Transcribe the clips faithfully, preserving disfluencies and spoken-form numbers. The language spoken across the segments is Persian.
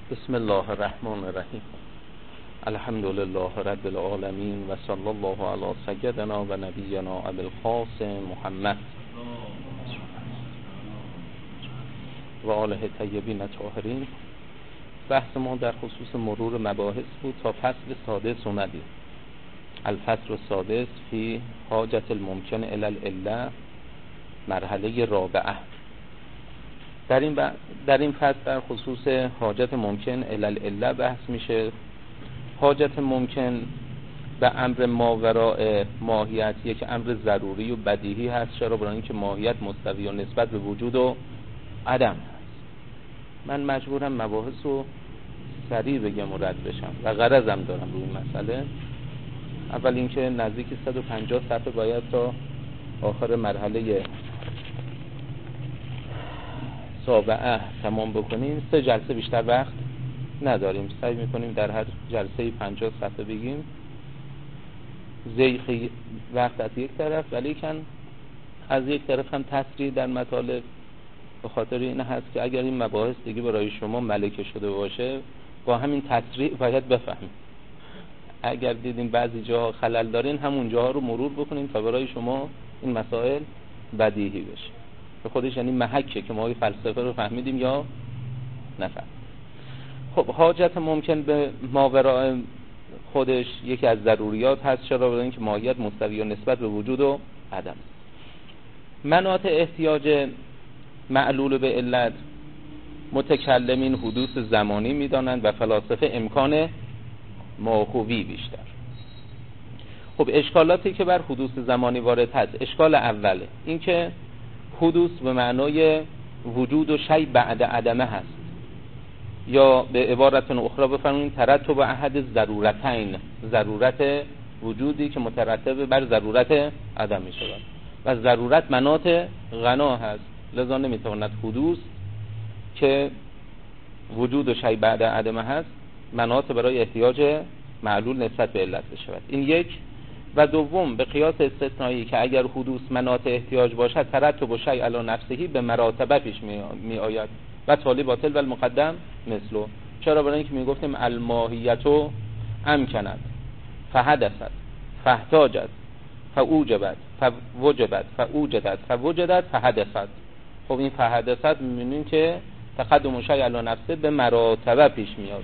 بسم الله الرحمن الرحیم. الحمد لله رب العالمین و صلی الله علی سیدنا و نبینا ابی القاسم محمد و آله طیبین الطاهرین. بحث ما در خصوص مرور مباحث بود تا فصل سادس اومدیم. الفصل السادس فی حاجت الممکن الی العله، مرحله رابعه. در این ب... در این فصل در خصوص حاجت ممکن الی العله بحث میشه. حاجت ممکن به امر ماوراء ماهیت یک امر ضروری و بدیهی هست. چرا؟ برای اینکه ماهیت مستوی و نسبت به وجود و عدم هست. من مجبورم مباحث رو سریع بگم و رد بشم و غرضم دارم روی این مسئله. اول اینکه نزدیک صد و پنجاه صفحه باید تا آخر مرحله سابعه تمام بکنیم. سه جلسه بیشتر وقت نداریم. سعی میکنیم در هر جلسه پنجاه صفحه بگیم. زیخ وقت از یک طرف، ولی کن از یک طرف هم تسریع در مطالب، به خاطر این هست که اگر این مباحث دیگه برای شما ملکه شده باشه با همین تسریع باید بفهمیم. اگر دیدیم بعضی جاها خلل دارین همون جاها رو مرور بکنیم تا برای شما این مسائل بدیهی بشه. به خودش یعنی محکه که ما فلسفه رو فهمیدیم یا نفهم. خب حاجت ممکن به ماوراء خودش یکی از ضروریات هست. چرا؟ برای اینکه ماهیت مستوی و نسبت به وجود و عدم. مناط احتیاج معلول به علت متکلمین حدوث زمانی میدانند و فلاسفه امکان موهوی بیشتر. خب اشکالاتی که بر حدوث زمانی وارد هست، اشکال اول این که حدوث به معنای وجود و شیء بعد عدمه هست، یا به عبارت اخرى بفرمایید ترتب احد ضرورتین، ضرورت وجودی که مترتب بر ضرورت عدم می شود و ضرورت مناط غنا هست. لذا نمیتواند حدوث که وجود و شیء بعد عدمه هست مناط برای احتیاج معلول نسبت به علت بشود. این یک. و دوم به قیاس استثنایی که اگر حدوث مناط احتیاج باشد ترتب و شیء علی نفسه به مراتبه پیش می آید و تالی باطل و المقدم مثلو. چرا؟ برای اینکه میگفتیم الماهیتو امکنت فحدثت فاحتاجت فاوجبت فوجبت فاوجدت فوجدت فحدثت. خب این فحدثت میبینیم که تقدم و شیء علی نفسه به مراتبه پیش میاد.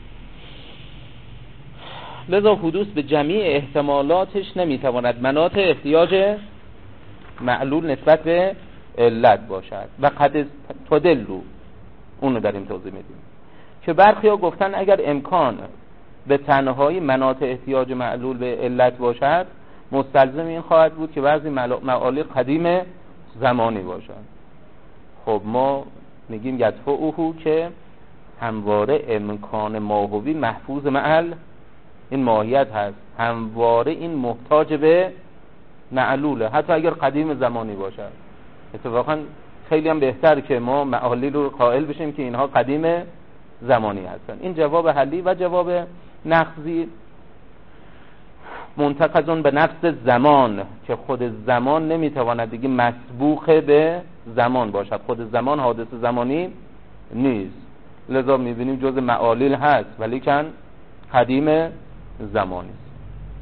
لذا حدوث به جمیع احتمالاتش نمیتواند مناط احتیاج معلول نسبت به علت باشد و قد تدلو. اونو داریم توضیح میدیم که برخی ها گفتن اگر امکان به تنهایی مناط احتیاج معلول به علت باشد مستلزم این خواهد بود که بعضی معالی قدیم زمانی باشد. خب ما میگیم یدفعه که همواره امکان ماهوی محفوظ معل این ماهیت هست، همواره این محتاج به معلوله حتی اگر قدیم زمانی باشد. اتفاقا خیلی هم بهتر که ما معالی رو قائل بشیم که اینها قدیم زمانی هستن. این جواب حلی. و جواب نقضی منتقضون به نفس زمان که خود زمان نمیتواند دیگه مسبوق به زمان باشد. خود زمان حادث زمانی نیست. لذا میبینیم جز معالیل هست ولی کن قدیم زمانی است.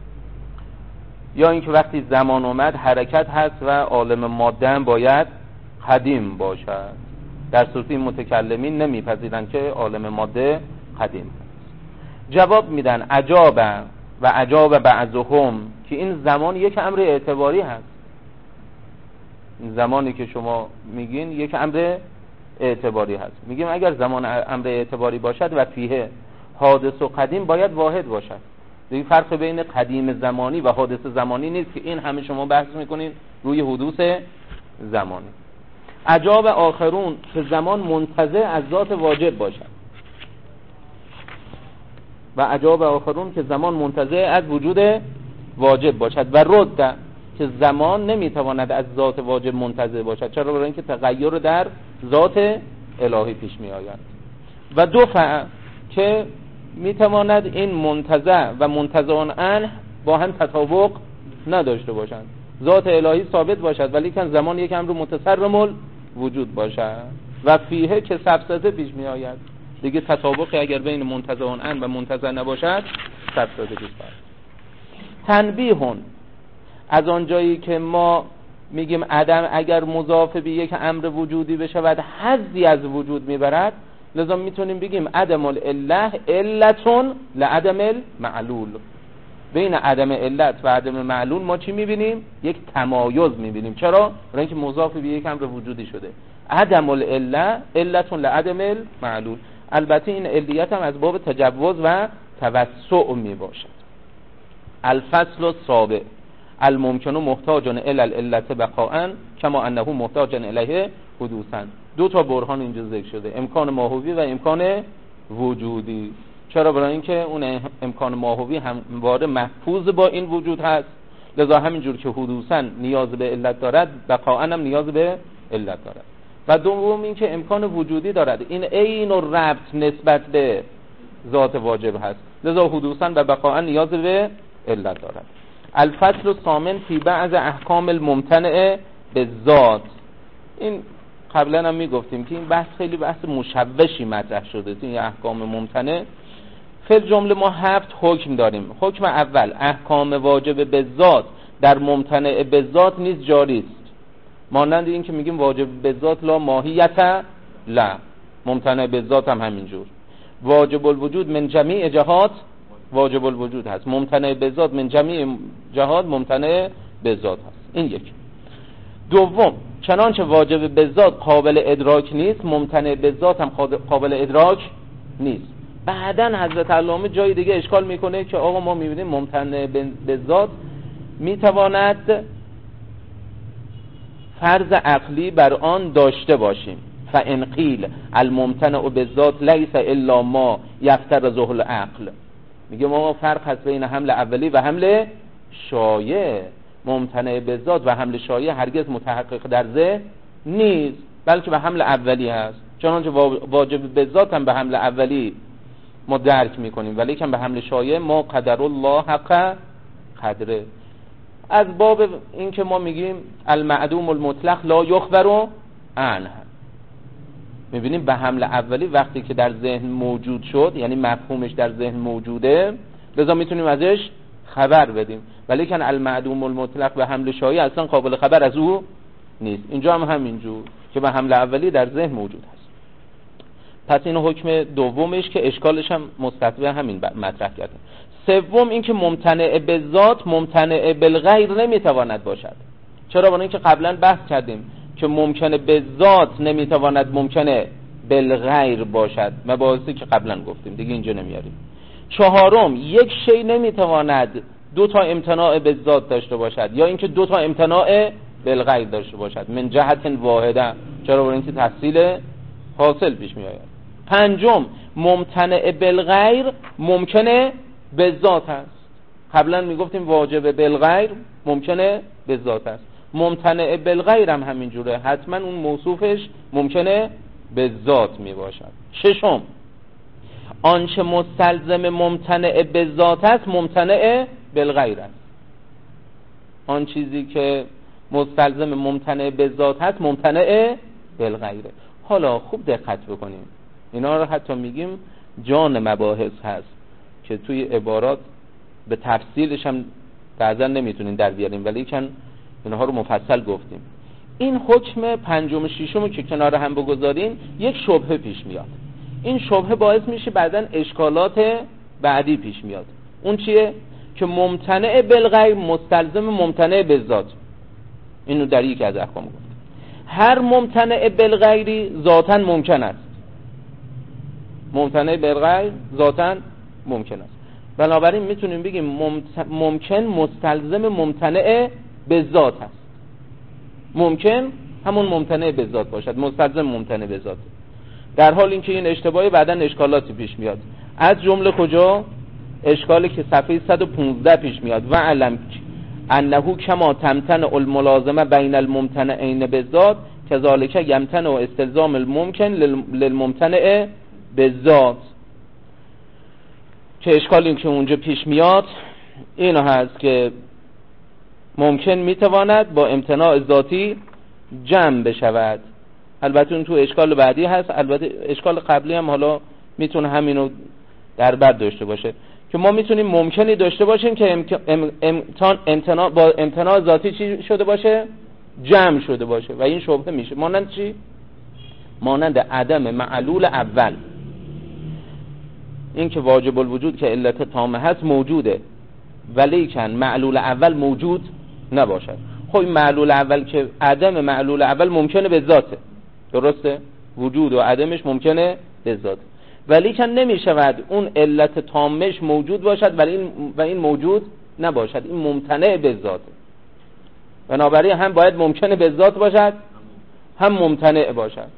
یا اینکه وقتی زمان اومد حرکت هست و عالم ماده هم باید قدیم باشد. در صورت این متکلمین نمیپذیرند که عالم ماده قدیم هست. جواب میدن عجاب و عجاب بعضهم که این زمان یک امر اعتباری هست. این زمانی که شما میگین یک امر اعتباری هست. میگیم اگر زمان امر اعتباری باشد و فیه حادث و قدیم باید واحد باشد. دیگه فرق بین قدیم زمانی و حادث زمانی نیست که این همه شما بحث میکنین روی حدوث زمانی. عجاب آخرون که زمان منتزع از ذات واجب باشد و عجاب آخرون که زمان منتزع از وجود واجب باشد و رد که زمان نمیتواند از ذات واجب منتزع باشد. چرا؟ برای اینکه تغییر در ذات الهی پیش می آید. و دفع که میتواند این منتزع و منتزع عنه با هم تطابق نداشته باشند. ذات الهی ثابت باشد ولی کن زمان یک امر متصرم وجود باشد. و فیه که سفسطه پیش می آید دیگه تطابقی اگر بین منتزعون ان و منتزع نباشد صد سادگی است. تنبیهون، از آنجایی که ما میگیم عدم اگر مضاف به یک امر وجودی بشود حظی از وجود میبرد، لذا میتونیم بگیم عدم العله علتون لعدم المعلول. بین عدم علت و عدم معلول ما چی میبینیم؟ یک تمایز میبینیم. چرا؟ برای اینکه مضاف به یک امر وجودی شده. عدم العله علتون لعدم المعلول. البته این علیت هم از باب تجوز و توسع میباشد. الفصل السابع الممکن محتاج الی العلت بقاء کما انه محتاج الیه حدوثا. دو تا برهان اینجا ذکر شده، امکان ماهوی و امکان وجودی. چرا؟ برای اینکه اون امکان ماهوی همواره محفوظ با این وجود هست، لذا همینجور که حدوثا نیاز به علت دارد بقاء هم نیاز به علت دارد. و دوم این که امکان وجودی دارد، این عین الربط نسبت به ذات واجب هست، لذا حدوثا و بقاء نیاز به علت دارد. الفصل الثامن فی بعض احکام الممتنع بالذات. این قبلا هم میگفتیم که این بحث خیلی بحث مشوشی مطرح شده. این احکام ممتنع فی جمله ما هفت حکم داریم. حکم اول احکام واجب بالذات در ممتنع بالذات نیز جاری است. مانند این که میگیم واجب بالذات لا ماهیت لا، ممتنع بالذات هم همینجور. واجب الوجود من جمیع جهات واجب الوجود هست، ممتنع بالذات من جمیع جهات ممتنع بالذات هست. این یک. دوم چنانچه واجب بالذات قابل ادراک نیست، ممتنع بالذات هم قابل ادراک نیست. بعدن حضرت علامه جای دیگه اشکال میکنه که آقا ما میبینیم ممتنع بالذات میتواند فرض عقلی بر آن داشته باشیم. فان قیل الممتنع بالذات لیس الا ما یفترضه العقل. میگه ما فرق هست بین حمل اولی و حمل شایع. ممتنع بالذات و حمل شایع هرگز متحقق در ذهن نیست، بلکه به حمل اولی هست. چنانچه واجب بالذات هم به حمل اولی ما درک میکنیم، ولی که به حمل شایع ما قدر الله حق قدره. از باب این که ما میگیم المعدوم المطلق لا یخبر عنه، میبینیم به حمل اولی وقتی که در ذهن موجود شد، یعنی مفهومش در ذهن موجوده، لذا میتونیم ازش خبر بدیم. ولی که المعدوم المطلق به حمل شایع اصلا قابل خبر از او نیست. اینجا هم همینجور که به حمل اولی در ذهن موجود هست. پس این حکم دومش که اشکالش هم مستتبع همین مطرح کرده. سوم این که ممتنع بالذات ممتنع بالغیر نمیتواند باشد. چرا؟ برای اینکه قبلا بحث کردیم که ممکنه بالذات نمیتواند ممکنه بالغیر باشد، مباحثی که قبلا گفتیم دیگه اینجا نمیاریم. چهارم یک شی نمیتواند دو تا امتناع بالذات داشته باشد، یا اینکه دو تا امتناع بالغیر داشته باشد من جهت واحده. چرا؟ برای اینکه تفصیل حاصل پیش میآید. پنجم ممتنع بالغیر ممکنه بالذات هست. قبلا میگفتیم واجب بالغیر ممکنه بالذات هست، ممتنع بالغیر هم همینجوره، حتما اون موصوفش ممکنه بالذات میباشد. ششم آنچه مستلزم ممتنع بالذات است ممتنع بالغیر است. آن چیزی که مستلزم ممتنع بالذات هست ممتنع بالغیره. حالا خوب دقت بکنیم، اینا رو حتی میگیم جان مباحث هست که توی عبارات به تفصیلش هم بعضا نمیتونیم در بیاریم، ولی کن اینها رو مفصل گفتیم. این حکم پنجم و ششم که کنار هم بگذاریم یک شبهه پیش میاد. این شبهه باعث میشه بعداً اشکالات بعدی پیش میاد. اون چیه؟ که ممتنع بالغیر مستلزم ممتنع بالذات. اینو در یک از احکام گفت. هر ممتنع بالغیری ذاتاً ممکن است. ممتنع بالغیر ذاتاً ممکن است. بنابراین میتونیم بگیم ممکن مستلزم ممتنع بالذات هست. ممکن همون ممتنع بالذات باشد، مستلزم ممتنع بالذات. در حال اینکه این اشتباهی بعداً اشکالاتی پیش میاد. از جمله کجا؟ اشکالی که صفحه صد و پانزده پیش میاد. و علم انه کما تمتنع الملازمه بین الممتنعین بالذات کذالک یمتنع استلزام الممکن للممتنع بالذات. که اشکالی که اونجا پیش میاد این هست که ممکن میتواند با امتناع ذاتی جمع بشود. البته اون تو اشکال بعدی هست، البته اشکال قبلی هم حالا میتونه همینو در بر داشته باشه که ما میتونیم ممکنی داشته باشیم که امکان امتناع با امتناع ذاتی چی شده باشه؟ جمع شده باشه و این شبهه میشه. مانند چی؟ مانند عدم معلول اول، این که واجب الوجود که علت تامه هست موجوده ولی کن معلول اول موجود نباشد. خب این معلول اول که عدم معلول اول ممکنه به ذاته، درسته؟ وجود و عدمش ممکنه به ذاته، ولی کن نمیشود اون علت تامش موجود باشد ولی این و این موجود نباشد. این ممتنع به ذاته، بنابراین هم باید ممکنه به ذات باشد هم ممتنع باشد.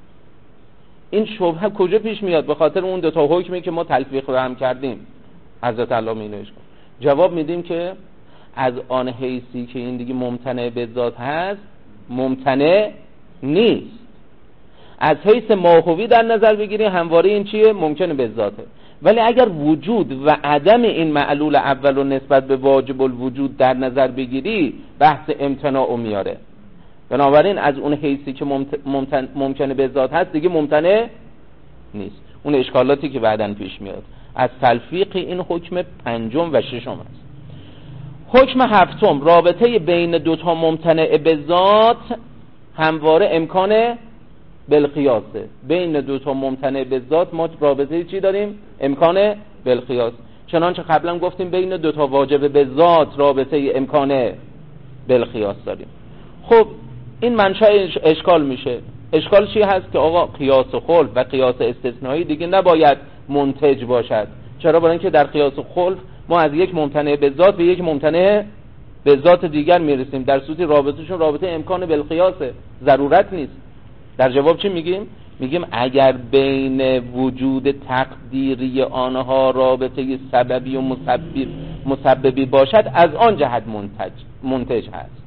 این شبهه کجا پیش میاد؟ به خاطر اون دو تا حکمی که ما تلفیق رو هم کردیم حضرت علامه اینو اشکال جواب میدیم که از آن حیثی که این دیگه ممتنع به ذات هست ممتنع نیست. از حیث ماهوی در نظر بگیریم همواره این چیه؟ ممکنه به ذاته. ولی اگر وجود و عدم این معلول اول رو نسبت به واجب الوجود در نظر بگیری بحث امتناع میاره. بنابراین از اون حیثی که ممتن... ممکنه به ذات هست دیگه ممتنع نیست. اون اشکالاتی که بعداً پیش میاد از تلفیق این حکم پنجم و ششم است. حکم هفتم، رابطه بین دوتا ممتنع به ذات همواره امکان بالقیاسه. بین دوتا ممتنع به ذات ما رابطه چی داریم؟ امکان بالقیاس. چنانچه قبلا گفتیم بین دوتا واجب به ذات رابطه امکان بالقیاس داریم. خب این منشأ اشکال میشه. اشکال چی هست؟ که آقا قیاس خلف و قیاس استثنایی دیگه نباید منتج باشد. چرا؟ برای اینکه در قیاس خلف ما از یک ممتنع به ذات به یک ممتنع به ذات دیگر میرسیم، در صورتی رابطهشون رابطه امکان بالقیاسه، ضرورت نیست. در جواب چی میگیم؟ میگیم اگر بین وجود تقدیری آنها رابطه سببی و مسبب مسببی باشد از آن جهت منتج منتج هست.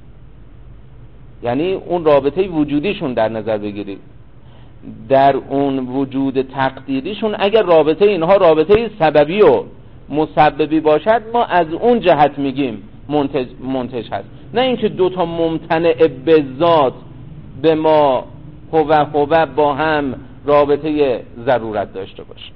یعنی اون رابطه وجودیشون در نظر بگیرید، در اون وجود تقدیریشون اگر رابطه اینها رابطه سببی و مسببی باشد ما از اون جهت میگیم منتج منتج هست، نه اینکه دوتا ممتنع به ذات به ما هو هو با هم رابطه ضرورت داشته باشه.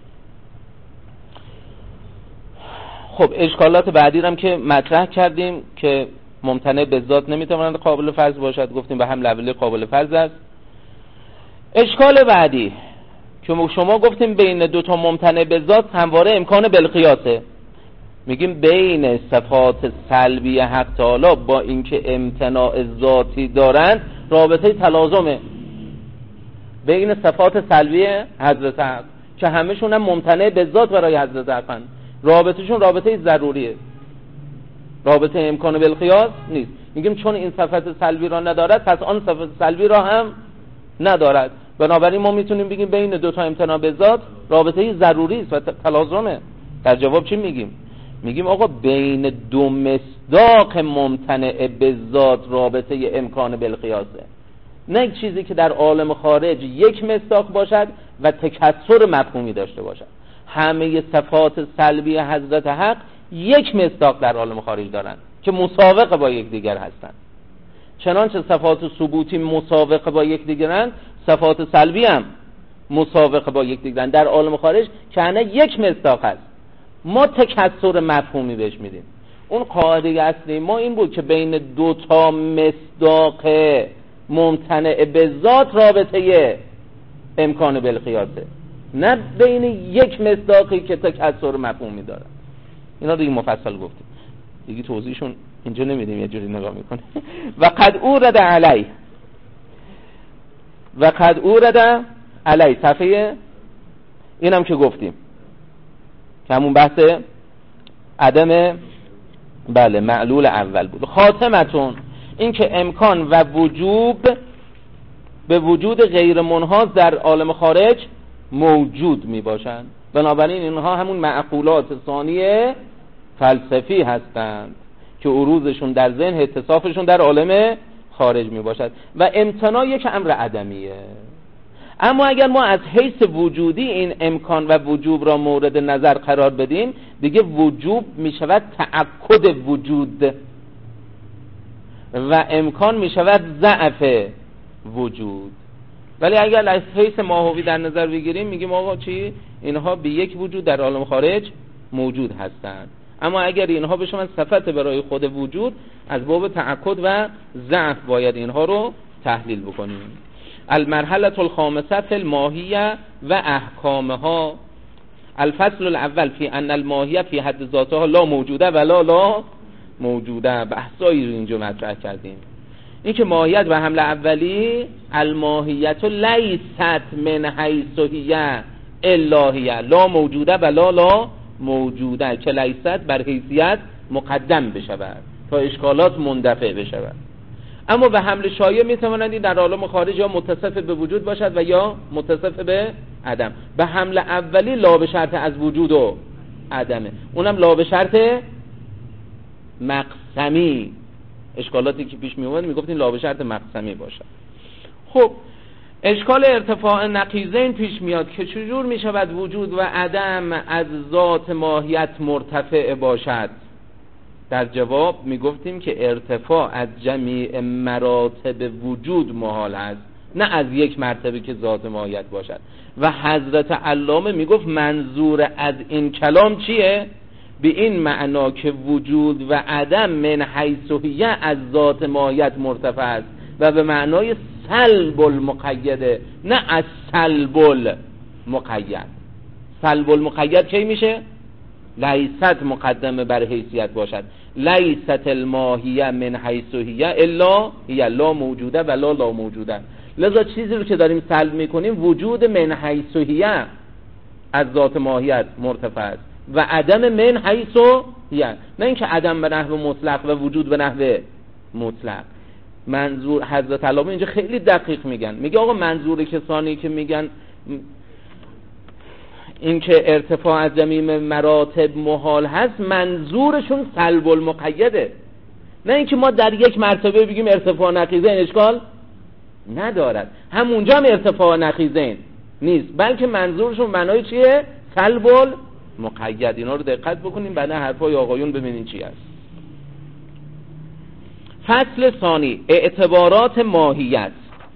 خب اشکالات بعدی هم که مطرح کردیم که ممتنع به ذات نمیتواند قابل فرض باشد، گفتیم به هم لوله قابل فرض است. اشکال بعدی که شما گفتیم بین دو تا ممتنع به ذات همواره امکان بالقیاسه، میگیم بین صفات سلبی حق تعالی با اینکه امتناع ذاتی دارند رابطه تلازمه بین صفات سلبی حضرت حق که همشون هم ممتنع به ذات برای حضرت حق، رابطهشون رابطه ضروریه، رابطه امکان بالقیاس نیست. میگیم چون این صفت سلبی را ندارد پس آن صفت سلبی را هم ندارد، بنابراین ما میتونیم بگیم بین دو تا امتناع به ذات رابطه ضروری است و تلازمه. در جواب چی میگیم؟ میگیم آقا بین دو مصداق ممتنع به ذات رابطه امکان بالقیاسه، نه یک چیزی که در عالم خارج یک مصداق باشد و تکثر مفهومی داشته باشد. همه صفات سلبی حضرت حق یک مصداق در عالم خارج دارند که مساوق با یکدیگر هستند. چنانچه صفات ثبوتی مساوق با یکدیگرند، صفات سلبی هم مساوق با یکدیگرند در عالم خارج که نه یک مصداق هست، ما تکثر مفهومی بهش میدیم. اون قاعده اصلی ما این بود که بین دو تا مصداق ممتنع به ذات رابطه امکان بالقیاسه، نه بین یک مصداقی که تکثر مفهومی داره. اینا دیگه مفصل گفتیم، دیگه توضیحشون اینجا نمیدیم، یه جوری نگاه میکنه. و قد اورد علی و قد اورد علی صفحه اینم که گفتیم که همون بحث عدم بله معلول اول بود. خاتمتون این که امکان و وجوب به وجود غیر منحاز در عالم خارج موجود می باشند، بنابراین اینها همون معقولات ثانیه فلسفی هستند که عروضشون در ذهن اتصافشون در عالم خارج می باشد و امتناع یک امر عدمیه. اما اگر ما از حیث وجودی این امکان و وجوب را مورد نظر قرار بدیم دیگه وجوب می شود تأکد وجود و امکان می شود ضعف وجود. ولی اگر از حیث ماهوی در نظر بگیریم میگیم آقا چی؟ اینها به یک وجود در عالم خارج موجود هستند. اما اگر اینها بشن صفت برای خود وجود، از باب تأکد و ضعف باید اینها رو تحلیل بکنیم. المرحله الخامسه فی الماهیه و احکامها. الفصل الاول فی ان الماهیه فی حد ذاتها لا موجوده ولا لا موجوده. بحثایی رو اینجا مطرح کردیم. این که ماهیت و حمله اولی، الماهیت لیست من حیث هی الا هی لا موجوده ولا لا موجوده، که لیست بر حیثیت مقدم بشود تا اشکالات مندفع بشود. اما به حمل شایع میتواند در عالم خارج یا متصف به وجود باشد و یا متصف به عدم. به حمل اولی لا به شرط از وجود و عدمه، اونم لا به شرط مقسمی. اشکالاتی که پیش می اومد میگفتین لا به شرط مقسمی باشد. خب اشکال ارتفاع نقیضین پیش میاد که چجور می شود وجود و عدم از ذات ماهیت مرتفع باشد؟ در جواب می گفتیم که ارتفاع از جمیع مراتب وجود محال است، نه از یک مرتبه که ذات ماهیت باشد. و حضرت علامه می گفت منظور از این کلام چیه؟ به این معنا که وجود و عدم من حیث هی از ذات ماهیت مرتفع است و به معنای سلب المقیده، نه از سلب المقید. سلب المقید چی میشه؟ لیست مقدمه بر حیثیت باشد. لیست الماهیه من حیث هی الا هی لا موجوده ولا لا موجوده. لذا چیزی رو که داریم سلب میکنیم وجود من حیث هی از ذات ماهیت مرتفع است و عدم من حیث هی، نه اینکه عدم به نحو مطلق و وجود به نحو مطلق. منظور حضرت علامه اینجا خیلی دقیق میگن، میگه آقا منظور کسانی که میگن این که ارتفاع از جمیع مراتب محال هست، منظورشون سلب المقیده، نه اینکه ما در یک مرتبه بگیم ارتفاع نقیضین اشکال ندارد، همونجا هم ارتفاع نقیضین نیست، بلکه منظورشون معنای چیه؟ سلب المقید. اینا رو دقت بکنیم بعد حرفای آقایون ببینین چی هست. فصل ثانی، اعتبارات ماهیت.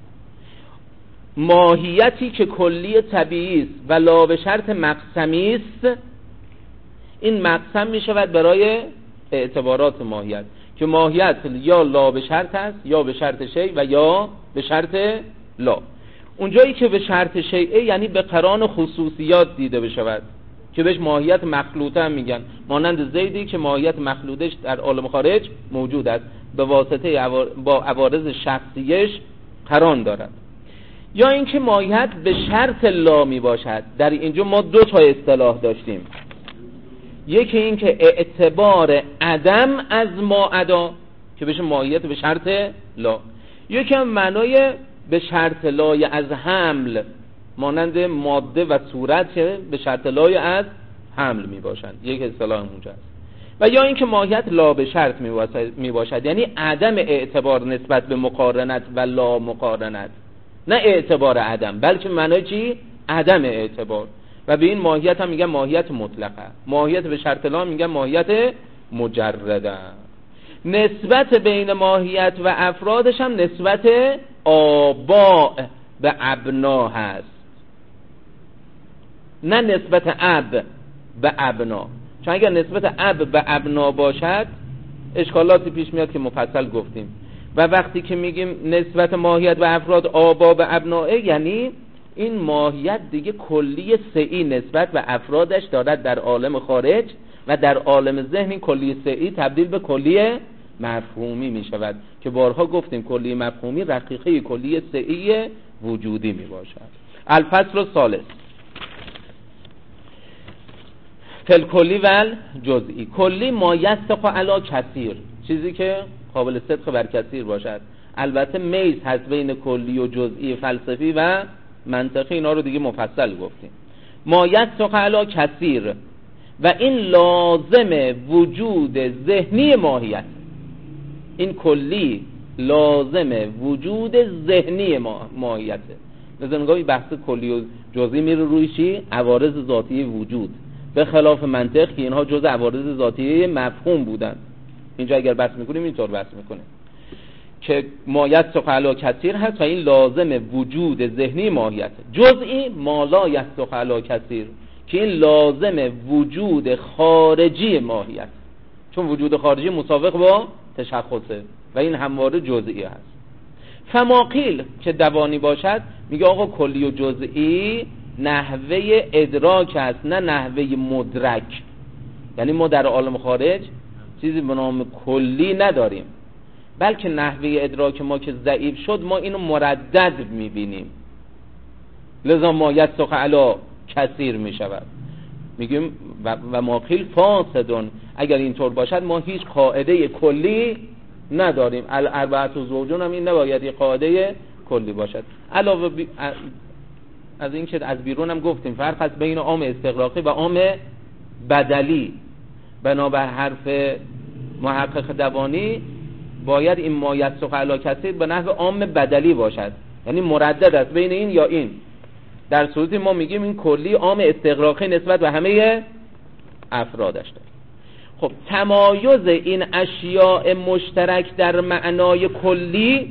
ماهیتی که کلی طبیعی است و لا به شرط مقسمی است، این مقسم می شود برای اعتبارات ماهیت، که ماهیت یا لا به شرط است یا به شرط شیء و یا به شرط لا. اونجایی که به شرط شیء یعنی به قران خصوصیات دیده بشود که بهش ماهیت مخلوطه هم میگن، مانند زیدی که ماهیت مخلوطش در عالم خارج موجود است، به واسطه عوار... با عوارض شخصیش قران دارد. یا اینکه ماهیت به شرط لا می باشد. در اینجا ما دو تا اصطلاح داشتیم، یکی این که اعتبار عدم از ما عدا که بشه ماهیت به شرط لا، یکی هم معنای به شرط لای از حمل، مانند ماده و صورت که به شرط لای از حمل می باشند. یک اصطلاح اونجا است. و یا اینکه ماهیت لا به شرط می باشد، یعنی عدم اعتبار نسبت به مقارنت و لا مقارنت، نه اعتبار عدم بلکه معنای چی؟ عدم اعتبار. و به این ماهیت هم میگن ماهیت مطلقه. ماهیت به شرط لا میگن ماهیت مجرده. نسبت بین ماهیت و افرادش هم نسبت آباء به ابنا هست، نه نسبت اب به ابنا. چون اگر نسبت اب به ابنا باشد اشکالاتی پیش میاد که مفصل گفتیم. و وقتی که میگیم نسبت ماهیت و افراد آبا به ابنائه، یعنی این ماهیت دیگه کلی سعی نسبت و افرادش دارد در عالم خارج و در عالم ذهن این کلی سعی تبدیل به کلی مفهومی می شود که بارها گفتیم کلی مفهومی رقیقه کلی سعی وجودی می باشد. الفصل الثالث فل کلی و جزئی. کلی ما یستق علی کثیر، چیزی که قابل صدق بر کثیر باشد. البته میز هست بین کلی و جزئی فلسفی و منطقی، اینا رو دیگه مفصل گفتیم. ما یستق علی کثیر و این لازم وجود ذهنی ماهیت، این کلی لازم وجود ذهنی ماهیته. مثلا نگاهی بحث کلی و جزئی میره روی چی؟ عوارض ذاتی وجود، به خلاف منطق که اینها جز عوارض ذاتی مفهوم بودن. اینجا اگر بحث میکنیم اینطور بحث میکنیم که مایت سق علی کثیر هست و این لازم وجود ذهنی ماهیت. جزئی ما لا یسق علی کثیر که این لازم وجود خارجی ماهیت، چون وجود خارجی مسابق با تشخصه و این همواره جزئی هست. فما قیل که دوانی باشد میگه آقا کلی و جزئی نحوه ادراک است نه نحوه مدرک. یعنی ما در عالم خارج چیزی به نام کلی نداریم، بلکه نحوه ادراک ما که ضعیف شد ما اینو مردد میبینیم، لذا ما یسق علی کثیر میشود. میگیم و, و ما قیل فاسدون، اگر اینطور باشد ما هیچ قاعده کلی نداریم. الاربعه زوجون هم این نباید یک قاعده کلی باشد. علاوه بی... از این که از بیرون هم گفتیم فرق هست بین عام استغراقی و عام بدلی. بنابر حرف محقق دوانی باید این ما یسق علی کثیر به نحو عام بدلی باشد، یعنی مردد است بین این یا این. در صورتی ما میگیم این کلی عام استغراقی نسبت به همه افرادش داره. خب تمایز این اشیاء مشترک در معنای کلی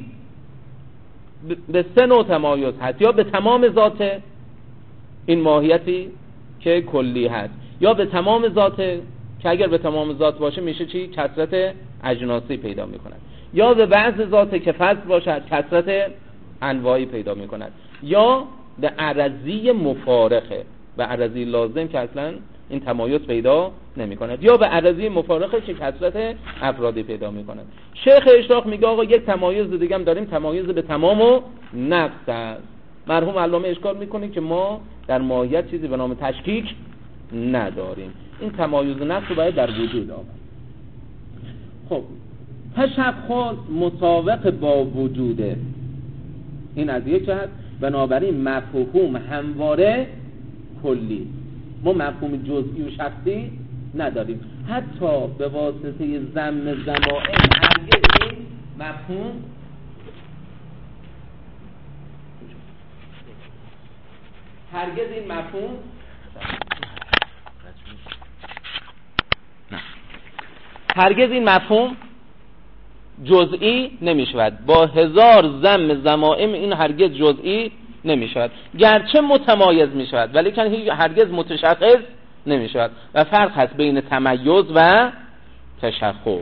به سه نوع تمایز هست، یا به تمام ذات این ماهیتی که کلی هست، یا به تمام ذات که اگر به تمام ذات باشه میشه چی؟ کثرت اجناسی پیدا میکند، یا به بعض ذات که فصل باشد کثرت انواعی پیدا میکند، یا به عرضی مفارقه، به عرضی لازم که اصلا این تمایز پیدا نمی کند، یا به عرضی مفارقه که کثرت افرادی پیدا می کند. شیخ اشراق میگه آقا یک تمایز دیگه هم داریم، تمایز به تمام و نقص است. مرحوم علامه اشکال میکنه که ما در ماهیت چیزی به نام تشکیک نداریم، این تمایز نقص رو باید در وجود آورد. خب تشخص مساوق با وجوده، این از یک جهت. بنابراین مفهوم همواره کلی، ما مفهوم جزئی و شخصی نداریم. حتی به واسطه ضم ضمائر هرگز این مفهوم هرگز این مفهوم هرگز این مفهوم جزئی نمی شود. با هزار ضم ضمائم این هرگز جزئی نمی شود، گرچه متمایز می شود ولی که هرگز متشخص نمی شود. و فرق هست بین تمایز و تشخص.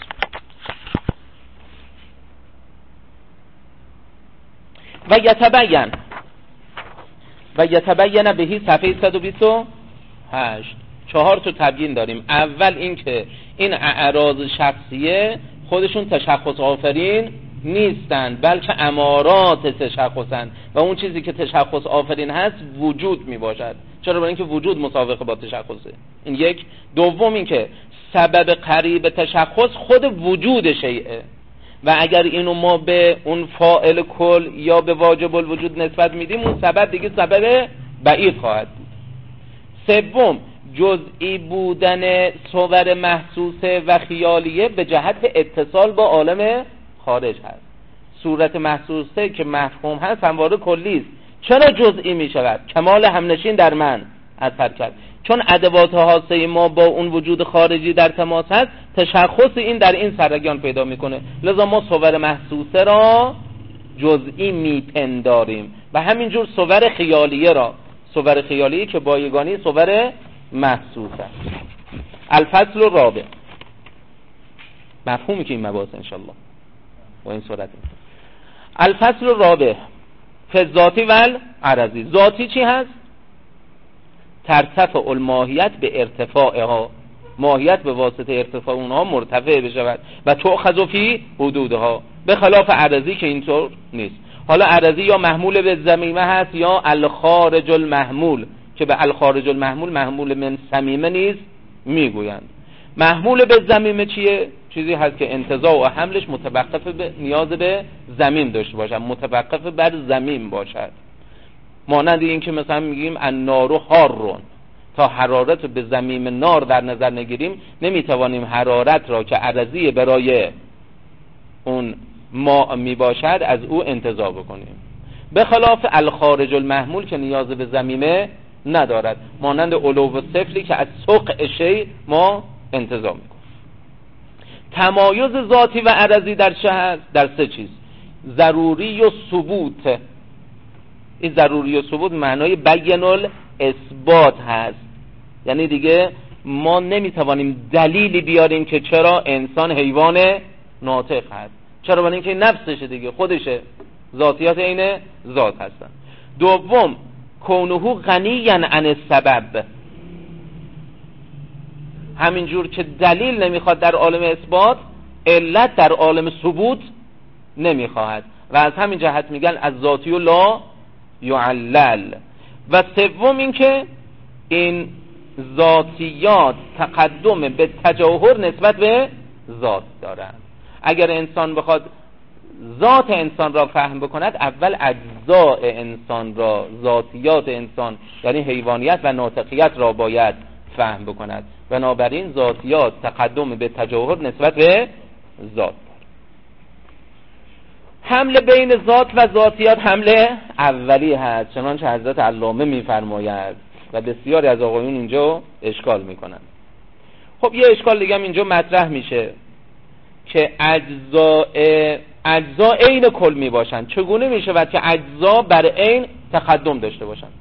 و یتبین و یتبین بهی صفحه صد و بیست و هشت چهار تا تبیین داریم. اول این که این اعراض شخصیه خودشون تشخص آفرین نیستند، بلکه امارات تشخصن و اون چیزی که تشخص آفرین هست وجود می باشد. چرا؟ برای اینکه وجود مسابقه با تشخصه. این یک. دوم این که سبب قریب تشخص خود وجود شیئه و اگر اینو ما به اون فاعل کل یا به واجب الوجود نسبت میدیم اون سبب دیگه سبب بعید خواهد بود. سوم جزئی بودن صور محسوسه و خیالیه به جهت اتصال با عالم خارج هست. صورت محسوسه که مفهوم هست همواره کلی است. چرا جزئی می شود؟ کمال همنشین در من از حرکت، چون ادوات حاسه ما با اون وجود خارجی در تماس هست، تشخص این در این سرگیان پیدا میکنه. لذا ما صور محسوسه را جزئی میپنداریم و همینجور صور خیالیه را، صور خیالیه که بایگانی صور محسوس است. الفصل الرابع، مفهومی که این مباحث انشاءالله و این صورت. الفصل الرابع فی ذاتی و العرضی. ذاتی چی هست؟ ترتفع الماهیت به ارتفاعها، ماهیت به واسطه ارتفاع اونها مرتفع بشود و تؤخذ فی حدودها، به خلاف عرضی که اینطور نیست. حالا عرضی یا محمول به ضمیمه هست یا الخارج المحمول که به الخارج المحمول محمول من صمیمه نیست میگویند. محمول به ضمیمه چیه؟ چیزی هست که انتزاع و حملش متوقف به نیاز به ضمیم داشته باشد، متوقف بر ضمیم باشد. مانند این که مثلا میگیم النار حارون، تا حرارت به ضمیم نار در نظر نگیریم نمیتوانیم حرارت را که عرضی برای اون ما میباشد از او انتزاع بکنیم، به خلاف الخارج المحمول که نیاز به ضمیمه ندارد، مانند علو و سفلی که از سوق شی ما انتزاع میکنیم. تمایز ذاتی و عرضی در چه هست؟ در سه چیز: ضروری و ثبوت. این ضروری و ثبوت معنای بیان الاثبات هست، یعنی دیگه ما نمیتوانیم دلیلی بیاریم که چرا انسان حیوان ناطق هست. چرا؟ برای اینکه نفسشه دیگه، خودشه، ذاتیات عین ذات هستن. دوم، کونه غنیاً عن السبب، همینجور که دلیل نمیخواد در عالم اثبات، علت در عالم ثبوت نمیخواهد و از همین جهت میگن از ذاتی و لا یعلل. و سوم این که این ذاتیات تقدم به تجاهر نسبت به ذات دارند. اگر انسان بخواد ذات انسان را فهم بکند، اول اجزاء انسان را، ذاتیات انسان یعنی حیوانیت و ناطقیت را باید فهم بکند. بنابراین ذاتیات تقدم به تجاهر نسبت به ذات. حمل بین ذات و ذاتیات حمله اولی هست، چنانچه حضرت علامه میفرماید و بسیاری از آقایون اینجا اشکال میکنند. خب یه اشکال دیگه هم اینجا مطرح میشه که اجزاء اجزا عین کل می باشند. چگونه می شود که اجزا بر عین تقدم داشته باشند؟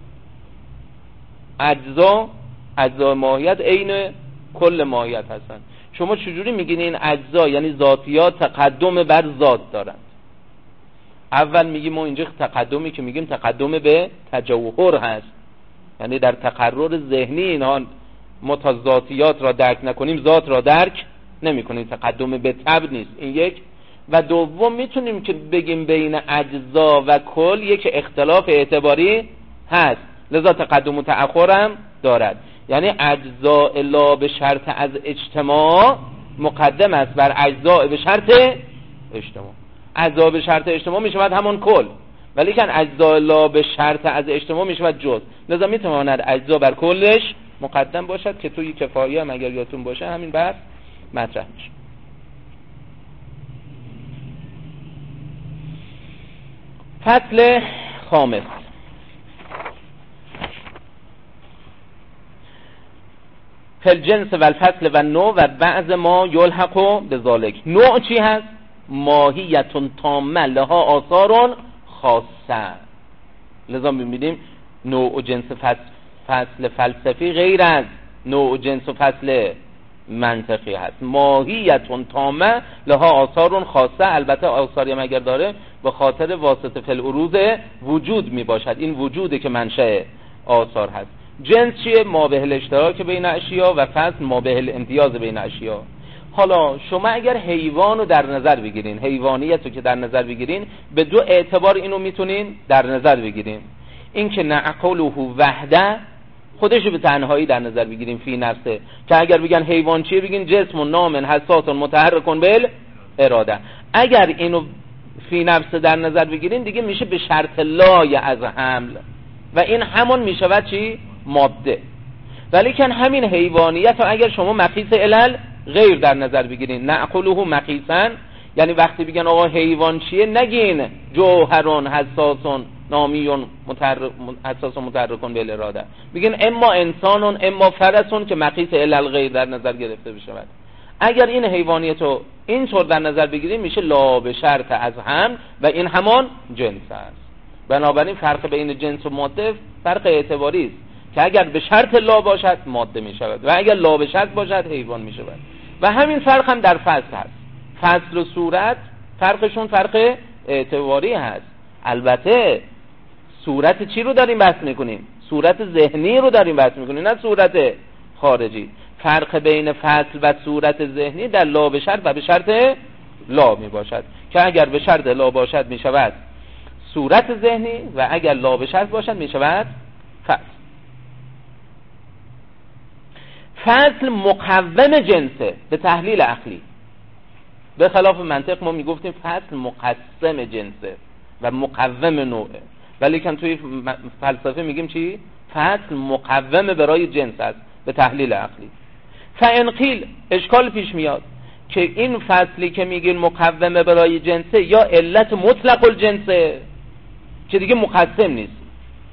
اجزا اجزا ماهیت عین کل ماهیت هستند. شما چجوری میگین این اجزا یعنی ذاتیات تقدم بر ذات دارند؟ اول میگیم ما اینجا تقدمی که میگیم تقدم به تجوهر هست، یعنی در تقرر ذهنی اینها ما تا ذاتیات را درک نکنیم ذات را درک نمی کنیم، تقدم به تب نیست. این یک. و دوم میتونیم که بگیم بین اجزا و کل یک اختلاف اعتباری هست، لذا تقدم و تأخر هم دارد. یعنی اجزا لا به شرط از اجتماع مقدم است بر اجزا به شرط اجتماع. اجزا به شرط اجتماع میشود همون کل، ولی که اجزا لا به شرط از اجتماع میشود جز. لذا میتواند اجزا بر کلش مقدم باشد که توی کفایه هم اگر یادتون باشه همین بحث مطرح میشه. فصل خامس: فی الجنس و الفصل و نوع و بعض ما یلحق بذالک. نوع چی هست؟ ماهیتون تامه لها آثار خاصه. لذا میبینیم نوع و جنس فصل, فصل فلسفی غیر از نوع و جنس و فصل منطقی هست. ماهیتون تامه لها آثار خاصه، البته آثاری هم اگر داره به خاطر واسطه فی العروض وجود می باشد. این وجوده که منشأ آثار هست. جنس چیه؟ ما به الاشتراک بین اشیا و فصل ما به الامتیاز بین اشیا. حالا شما اگر حیوان رو در نظر بگیرین، حیوانیت رو که در نظر بگیرین، به دو اعتبار اینو میتونین در نظر بگیرین. این که نعقله وحده، خودش رو به تنهایی در نظر بگیریم فی نفسه، که اگر بگن حیوان چیه بگین جسم و نام حساس متحرک بال اراده. اگر اینو فی نفسه در نظر بگیرین دیگه میشه به شرط لای از حمل و این همون میشود چی؟ ماده. ولی کن همین حیوانیت رو اگر شما مقیس علل غیر در نظر بگیرین، نعقله مقیسن، یعنی وقتی بگن آقا حیوان چیه نگین جوهرون حساسون نامیون حساس متحرکون بال اراده، بگین اما انسانون اما فرسون که مقیس علل غیر در نظر گرفته بشود. اگر این حیوانیت رو اینطور در نظر بگیریم میشه لا به شرط از هم و این همان جنس است. بنابراین فرق بین جنس و ماده فرق اعتباری است که اگر به شرط لا باشد ماده می شود و اگر لا به شرط باشد حیوان می شود. و همین فرق هم در فصل هست. فصل و صورت فرقشون فرق اعتباری هست. البته صورت چی رو داریم بحث میکنیم؟ صورت ذهنی رو داریم بحث میکنیم، نه صورت خارجی. فرق بین فصل و صورت ذهنی در لا به شرط و به شرط لا می باشد که اگر به شرط لا باشد می شود صورت ذهنی و اگر لا به شرط باشد می شود فصل. فصل مقوم جنسه به تحلیل عقلی، به خلاف منطق ما میگفتیم فصل مقسم جنسه و مقوم نوعه، ولی که توی فلسفه میگیم چی؟ فصل مقوم برای جنس است به تحلیل عقلی. فانقیل اشکال پیش میاد که این فصلی که میگین مقوم برای جنسه یا علت مطلق الجنسه که دیگه مقسم نیست،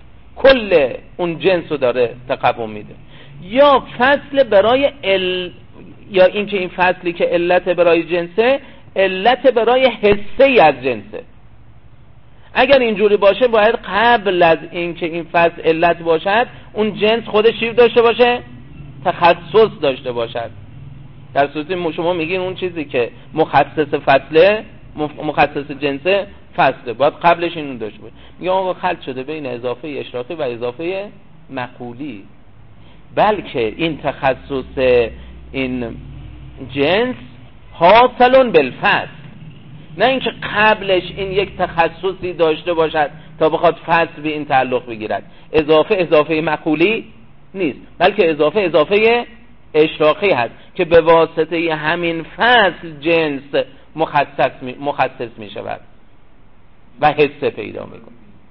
کل اون جنس رو داره تقوم میده، یا فصل برای ال... یا اینکه این فصلی که علت برای جنسه، علت برای حسه از جنسه. اگر اینجوری باشه باید قبل از اینکه این فصل علت باشد اون جنس خودش چی داشته باشه؟ تخصص داشته باشد. در صورتی شما میگین اون چیزی که مخصص فصله، مخصص جنسه فصله، باید قبلش اینو داشته باشه. میگه آقا خلط شده بین اضافه اشراقی و اضافه مقولی، بلکه این تخصص این جنس حاصل بالفصل، نه اینکه قبلش این یک تخصصی داشته باشد تا بخواد فصل به این تعلق بگیرد. اضافه اضافه مقولی نیست، بلکه اضافه اضافه اشراقی هست که به واسطه همین فصل جنس مخصص می مخصص می شود و حسه پیدا میکنه.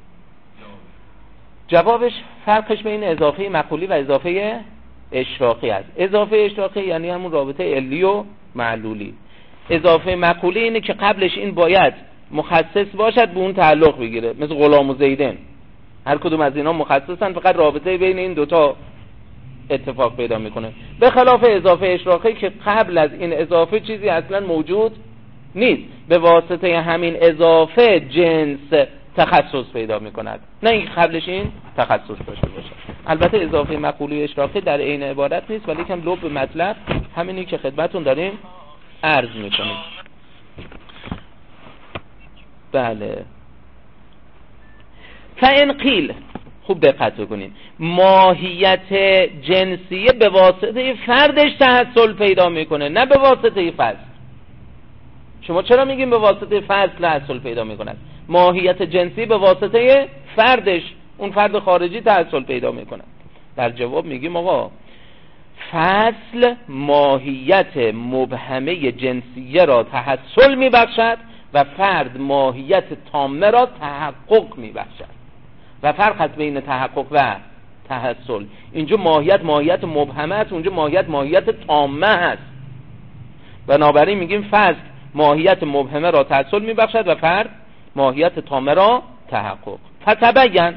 جوابش فرقش بین اضافه مقولی و اضافه اشراقی است. اضافه اشراقی یعنی همون رابطه علی و معلولی. اضافه مقولی اینه که قبلش این باید مخصص باشد به اون تعلق بگیره، مثل غلام و زیدن، هر کدوم از اینا مخصصن، فقط رابطه بین این دوتا اتفاق پیدا میکنه. به خلاف اضافه اشراقی که قبل از این اضافه چیزی اصلا موجود نیست، به واسطه همین اضافه جنس تخصص پیدا میکند، نه این قبلش این تخصص داشته باشه. البته اضافه مقولی و اشراقی در عین عبارت نیست، ولی کم لب مطلب همینی که خدمتون داریم عرض میکنیم. بله. فإن قیل، خوب دقت بکنید، ماهیت جنسیه به واسطه فردش تحصل پیدا میکنه، نه به واسطه فصل. شما چرا میگیم به واسطه فصل تحصل پیدا میکند؟ ماهیت جنسی به واسطه فردش، اون فرد خارجی تحصل پیدا میکنه. در جواب میگیم آقا فصل ماهیت مبهمه جنسیه را تحصل میبخشد و فرد ماهیت تامه را تحقق میبخشد. و فرق هست بین تحقق و تحصل. اینجا ماهیت ماهیت مبهمه است، اونجا ماهیت ماهیت تامه است. بنابراین میگیم فصل ماهیت مبهمه را تحصل میبخشد و فرد ماهیت تامه را تحقق. فتبین،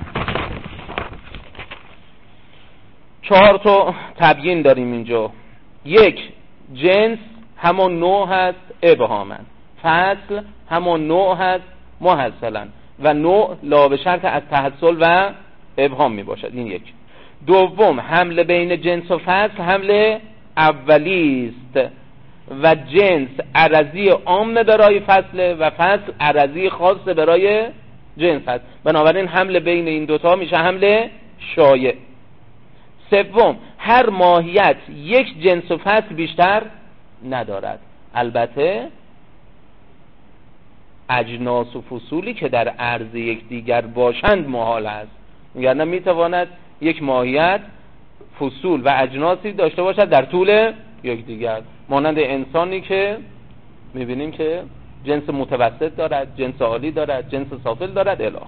چهار تا تبیین داریم اینجا. یک، جنس همون نوع هست ابهاماً، فصل همون نوع هست محصلاً، و نوع لا به شرط از تحصل و ابهام می باشد. این یک. دوم، حمل بین جنس و فصل حمل اولی است و جنس عرضی عام برای فصل و فصل عرضی خاص برای جنس است. بنابراین حمل بین این دوتا میشه حمل شایع. سوم، هر ماهیت یک جنس و فصل بیشتر ندارد. البته اجناس و فصولی که در عرض یک دیگر باشند محال است، یعنی میتواند یک ماهیت فصول و اجناسی داشته باشد در طول یک دیگر، مانند انسانی که میبینیم که جنس متوسط دارد، جنس عالی دارد، جنس سافل دارد الی آخر.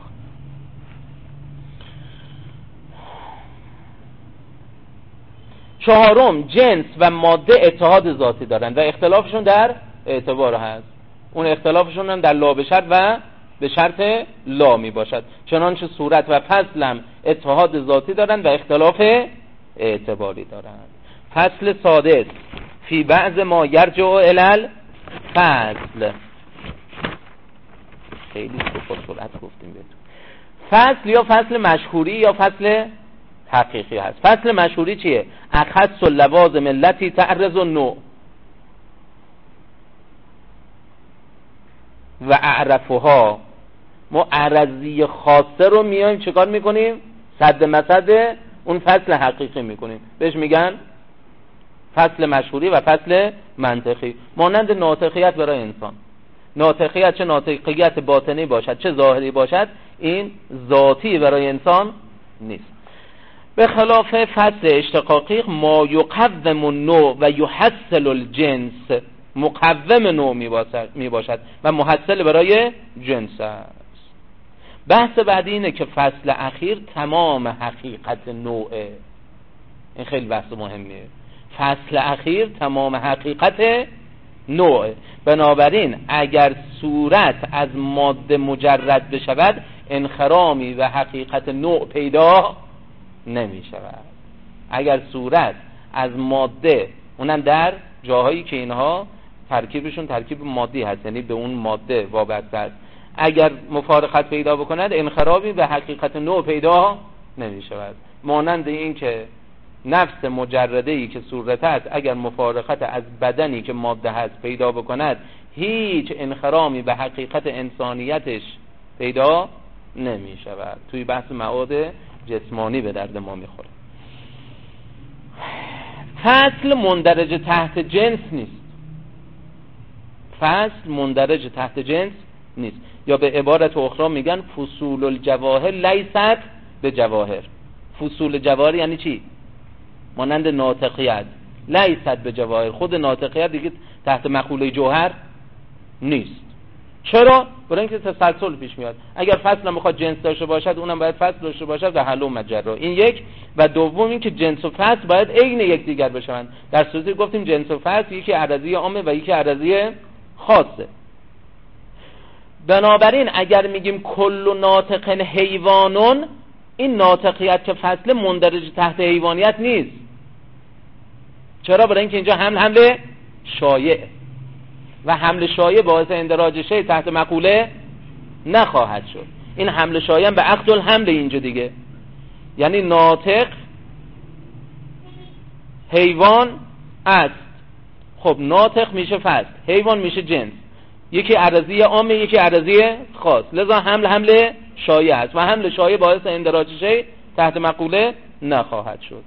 چهارم، جنس و ماده اتحاد ذاتی دارند و اختلافشون در اعتبار هست. اون اختلافشون هم در لا به شرط و به شرط لا می باشد. چنانچه صورت و فصل هم اتحاد ذاتی دارند و اختلاف اعتباری دارند. فصل سادس، فی بعض ما یرجع الی فصل. خیلی با سرعت گفتیم بهتون. فصل یا فصل مشهوری یا فصل حقیقی هست. فصل مشهوری چیه؟ اخص اللوازم التي تعرض النوع و اعرفها. ما عرضی خاصه رو میایم چیکار میکنیم؟ صد مسد اون فصل حقیقی میکنیم، بهش میگن فصل مشهوری و فصل منطقی. مانند ناطقیت برای انسان، ناطقیت چه ناطقیت باطنی باشد چه ظاهری باشد، این ذاتی برای انسان نیست. به خلاف فصل اشتقاقی ما یقوم النوع و یحصل الجنس، مقوم نوع می باشد و محصل برای جنس است. بحث بعدی اینه که فصل اخیر تمام حقیقت نوعه. این خیلی بحث مهمیه. فصل اخیر تمام حقیقت نوعه. بنابراین اگر صورت از ماده مجرد بشود انخرامی و حقیقت نوع پیدا نمی شود. اگر صورت از ماده، اونم در جاهایی که اینها ترکیبشون ترکیب مادی هست، یعنی به اون ماده وابسته است. اگر مفارقت پیدا بکند انخرابی به حقیقت نوع پیدا نمی شود. مانند این که نفس مجرده ای که صورت است اگر مفارقت از بدنی که ماده هست پیدا بکند هیچ انخرامی به حقیقت انسانیتش پیدا نمی شود. توی بحث مواد جسمانی به درد ما میخوره. فصل مندرج تحت جنس نیست. فصل مندرج تحت جنس نیست، یا به عبارت اخرى میگن فصول الجواهر لیست به جواهر. فصول جواهر یعنی چی؟ مانند ناطقیت، لیست به جواهر، خود ناطقیت دیگه تحت مقوله جوهر نیست. چرا؟ برای اینکه تسلسل پیش میاد. اگر فصل هم بخواد جنس داشته باشد اونم باید فصل داشته باشد و حل و مجرا. این یک. و دوم این که جنس و فصل باید عین یکدیگر بشوند. در صورتی گفتیم جنس و فصل یکی عرضی عامه و یکی عرضی خاصه. بنابراین اگر میگیم کل ناطق حیوانون، این ناطقیت که فصل مندرج تحت حیوانیت نیست. چرا؟ برای اینکه اینجا حمل حمل شایع و حمل شایع باعث اندراج شیء تحت مقوله نخواهد شد. این حمل شایع به عقد الحمل اینجا دیگه، یعنی ناطق حیوان است. خب ناطق میشه فصل، حیوان میشه جنس، یکی عرضی عامه یکی عرضی خاص، لذا حمل حمل شایع است و حمل شایع باعث اندراج شیء تحت مقوله نخواهد شد.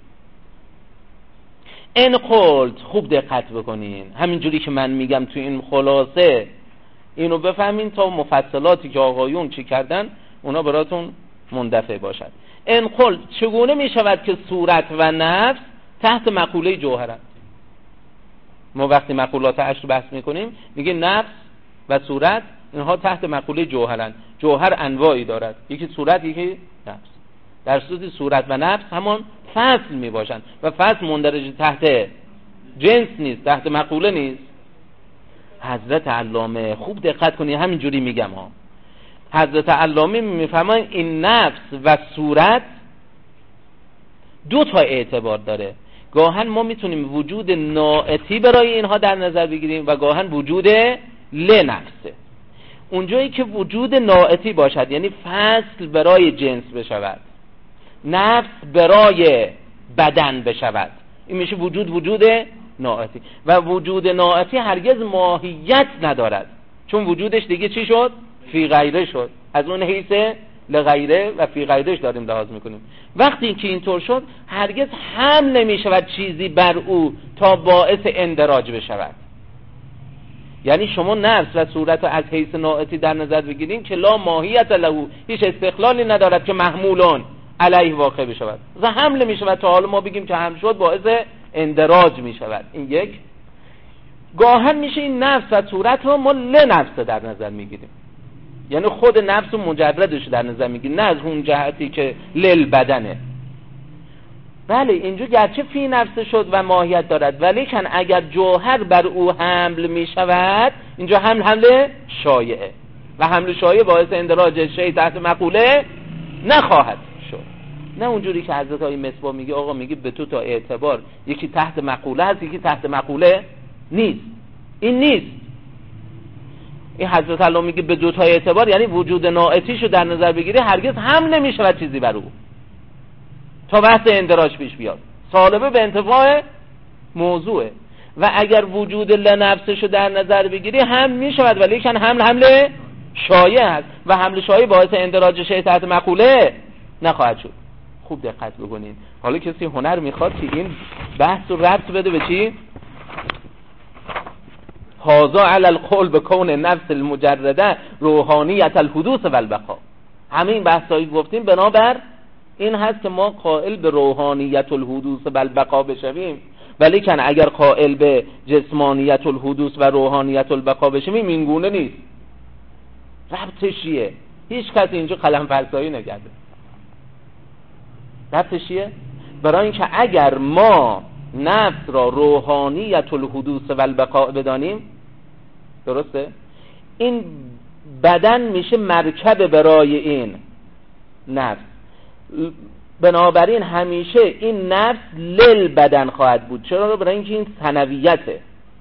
این قلت، خوب دقت بکنین، همین جوری که من میگم تو این خلاصه اینو بفهمین تا مفصلاتی که آقایون چی کردن اونا براتون مندفع باشد. این قلت چگونه میشود که صورت و نفس تحت مقوله جوهرند؟ ما وقتی مقولات عشر بحث میکنیم میگه نفس و صورت اینها تحت مقوله جوهرند. جوهر انواعی دارد، یکی صورت یکی نفس. در صورت صورت و نفس همان فصل می باشند و فصل مندرج تحت جنس نیست، تحت مقوله نیست. حضرت علامه خوب دقت کنید، همین جوری میگم ها. حضرت علامه میفهمن این نفس و صورت دو تا اعتبار داره. گاهن ما میتونیم وجود ناعتی برای اینها در نظر بگیریم و گاهن وجود لنفسه. اونجایی که وجود ناعتی باشد یعنی فصل برای جنس بشود، نفس برای بدن بشود، این میشه وجود وجود ناعتی. و وجود ناعتی هرگز ماهیت ندارد، چون وجودش دیگه چی شد؟ فی غیره شد. از اون حیث لغیره و فی غیرهش داریم لحاظ میکنیم. وقتی که اینطور شد هرگز هم نمیشود چیزی بر او تا باعث اندراج بشود. یعنی شما نفس و صورت از حیث ناعتی در نظر بگیریم که لا ماهیت له، هیچ استقلالی ندارد که محمولون علیه واقع بشود و حمل میشود تا حالا ما بگیم که حمل شد باعث اندراج میشود. این یک. گاهن میشه این نفس و صورت رو ما لنفس در نظر میگیریم، یعنی خود نفس و مجردش در نظر میگیریم، نه از اون جهتی که لل بدنه. بله اینجا گرچه فی نفس شد و ماهیت دارد، ولی کن اگر جوهر بر او حمل می شود اینجا حمل حمل شایعه و حمل شایع باعث اندراج شیء تحت مقوله نخواهد شد. نه اونجوری که حضرت آقای مصباح میگه آقا میگه به تو تا اعتبار یکی تحت مقوله هست یکی تحت مقوله نیست. این نیست. این حضرت الله میگه به دو تا اعتبار یعنی وجود ناعتیشو در نظر بگیری هرگز حمل نمی شود چیزی بر او تا بحث اندراج پیش بیاد. سالبه به انتفاع موضوعه. و اگر وجود لنفسشو در نظر بگیری هم می شود ولی کن حمل حمل شایع هست و حمل شایع باعث اندراج شیء تحت مقوله نخواهد شد. خوب دقت بکنین. حالا کسی هنر میخواد که این بحث رو ربط بده به چی؟ هذا علی القول بکون نفس المجرده روحانیت الحدوث و البقاء. همین بحثایی گفتیم بنابر این هست که ما قائل به روحانیت الحدوث و البقاء بشویم، ولی کن اگر قائل به جسمانیت الحدوث و روحانیت البقاء بشویم این گونه نیست. ربطش چیه؟ هیچ کسی اینجا قلم فرسایی نکرده. ربطش چیه؟ برای اینکه اگر ما نفس را روحانیت الحدوث و البقاء بدانیم، درسته؟ این بدن میشه مرکب برای این نفس. بنابراین همیشه این نفس لل بدن خواهد بود. چرا؟ برای اینکه این ثنویته،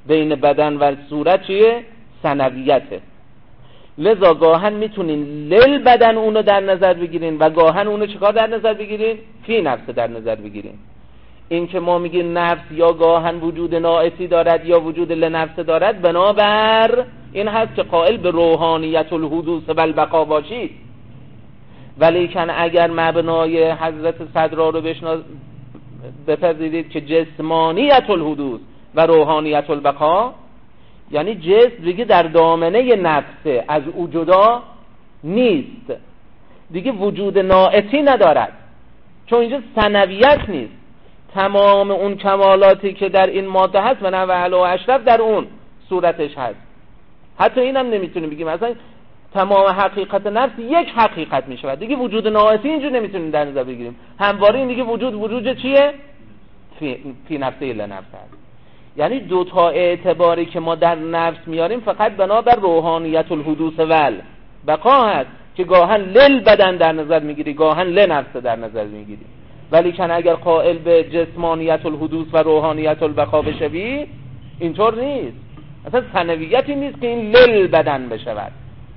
بین بدن و صورت چیه؟ ثنویته. لذا گاهن میتونین لل بدن اونو در نظر بگیرین و گاهن اونو چیکار در نظر بگیرین؟ فی نفس در نظر بگیرین. این که ما میگیم نفس یا گاهن وجود ناعسی دارد یا وجود لنفس دارد، بنابر این هست که قائل به روحانیت الحدوث و البقا باشید. ولیکن اگر مبنای حضرت صدرا رو بشناس بپذیرید که جسمانیت الحدوث و روحانیت البقا، یعنی جسم دیگه در دامنه نفسه، از او جدا نیست، دیگه وجود ناعسی ندارد، چون اینجا ثنویت نیست. تمام اون کمالاتی که در این ماده هست و نوع علی و اشرف در اون صورتش هست. حتی اینم نمیتونیم بگیم مثلا تمام حقیقت نفس یک حقیقت میشه، دیگه وجود ناعسی اینجور نمیتونیم در نظر بگیریم. همواره این دیگه وجود وجود چیه؟ فی, فی نفسه لنفس هست. یعنی دو تا اعتباری که ما در نفس میاریم فقط بنابر روحانیت الحدوث ول بقا هست که گاهن لل بدن در نظر میگیری، گاهن لنفس در نظر میگیری. ولی کن اگر قائل به جسمانیت الحدوث و روحانیت البقا بشوی، اینطور نیست. اصلا ثنویتی نیست که این لل بدن بشود.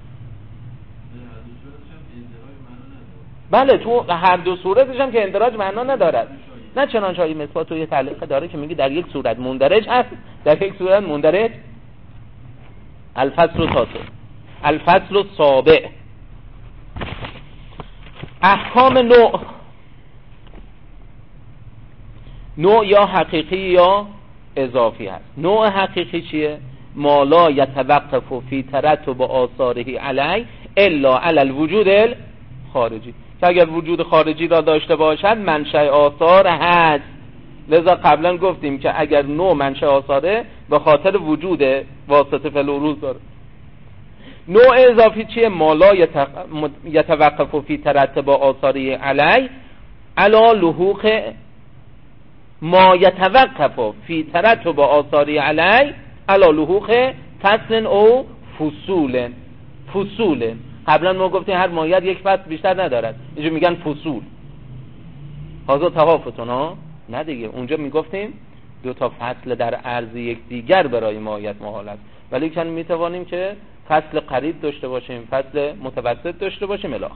بله تو هر دو صورتش هم که اندراج معنا ندارد. نه چنانچه این مثبت و یه تعلیق داره که میگه در یک صورت مندرج هست، در یک صورت مندرج. الفصل التاسع الفصل السابع احکام نوع. نوع یا حقیقی یا اضافی هست. نوع حقیقی چیه؟ ما لا یتوقف فی ترتب آثاره علی الا علی الوجود الخارجی، که اگر وجود خارجی را داشته باشد منشأ آثار هست. لذا قبلا گفتیم که اگر نوع منشأ آثاره به خاطر وجود واسطه فی العروض داره. نوع اضافی چیه؟ ما لا یتوقف فی ترتب آثاره علی علی لحوق ما یتوقف فی ترتب آثاره علی علی لحوق فصل او فصول. فصول قبلا ما گفتیم هر مایت یک فصل بیشتر ندارد، اینجا میگن فصول. حاضر توافتون ها؟ نه دیگه، اونجا میگفتیم دو تا فصل در عرض یک دیگر برای مایت محال است، ولی کن میتوانیم که فصل قریب داشته باشیم، فصل متوسط داشته باشیم الاخر.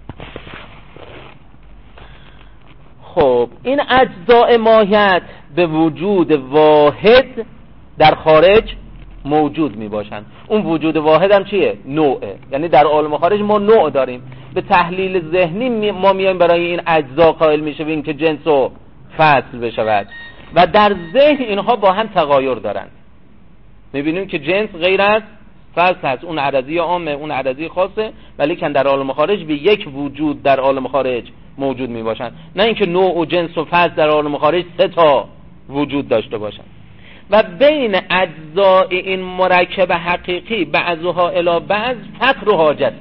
خب این اجزاء ماهیت به وجود واحد در خارج موجود می باشند. اون وجود واحد هم چیه؟ نوعه. یعنی در عالم خارج ما نوع داریم. به تحلیل ذهنی ما میایم برای این اجزا قائل میشویم که جنس و فصل بشود و در ذهن اینها با هم تغایر دارند. میبینیم که جنس غیر از فصل هست، اون عرضی عامه، اون عرضی خاصه، ولی که در عالم خارج به یک وجود در عالم خارج موجود می باشند، نه اینکه نوع و جنس و فصل در عالم خارج سه تا وجود داشته باشند. و بین اجزاء این مرکب حقیقی بعضها الی بعض فقر و حاجته.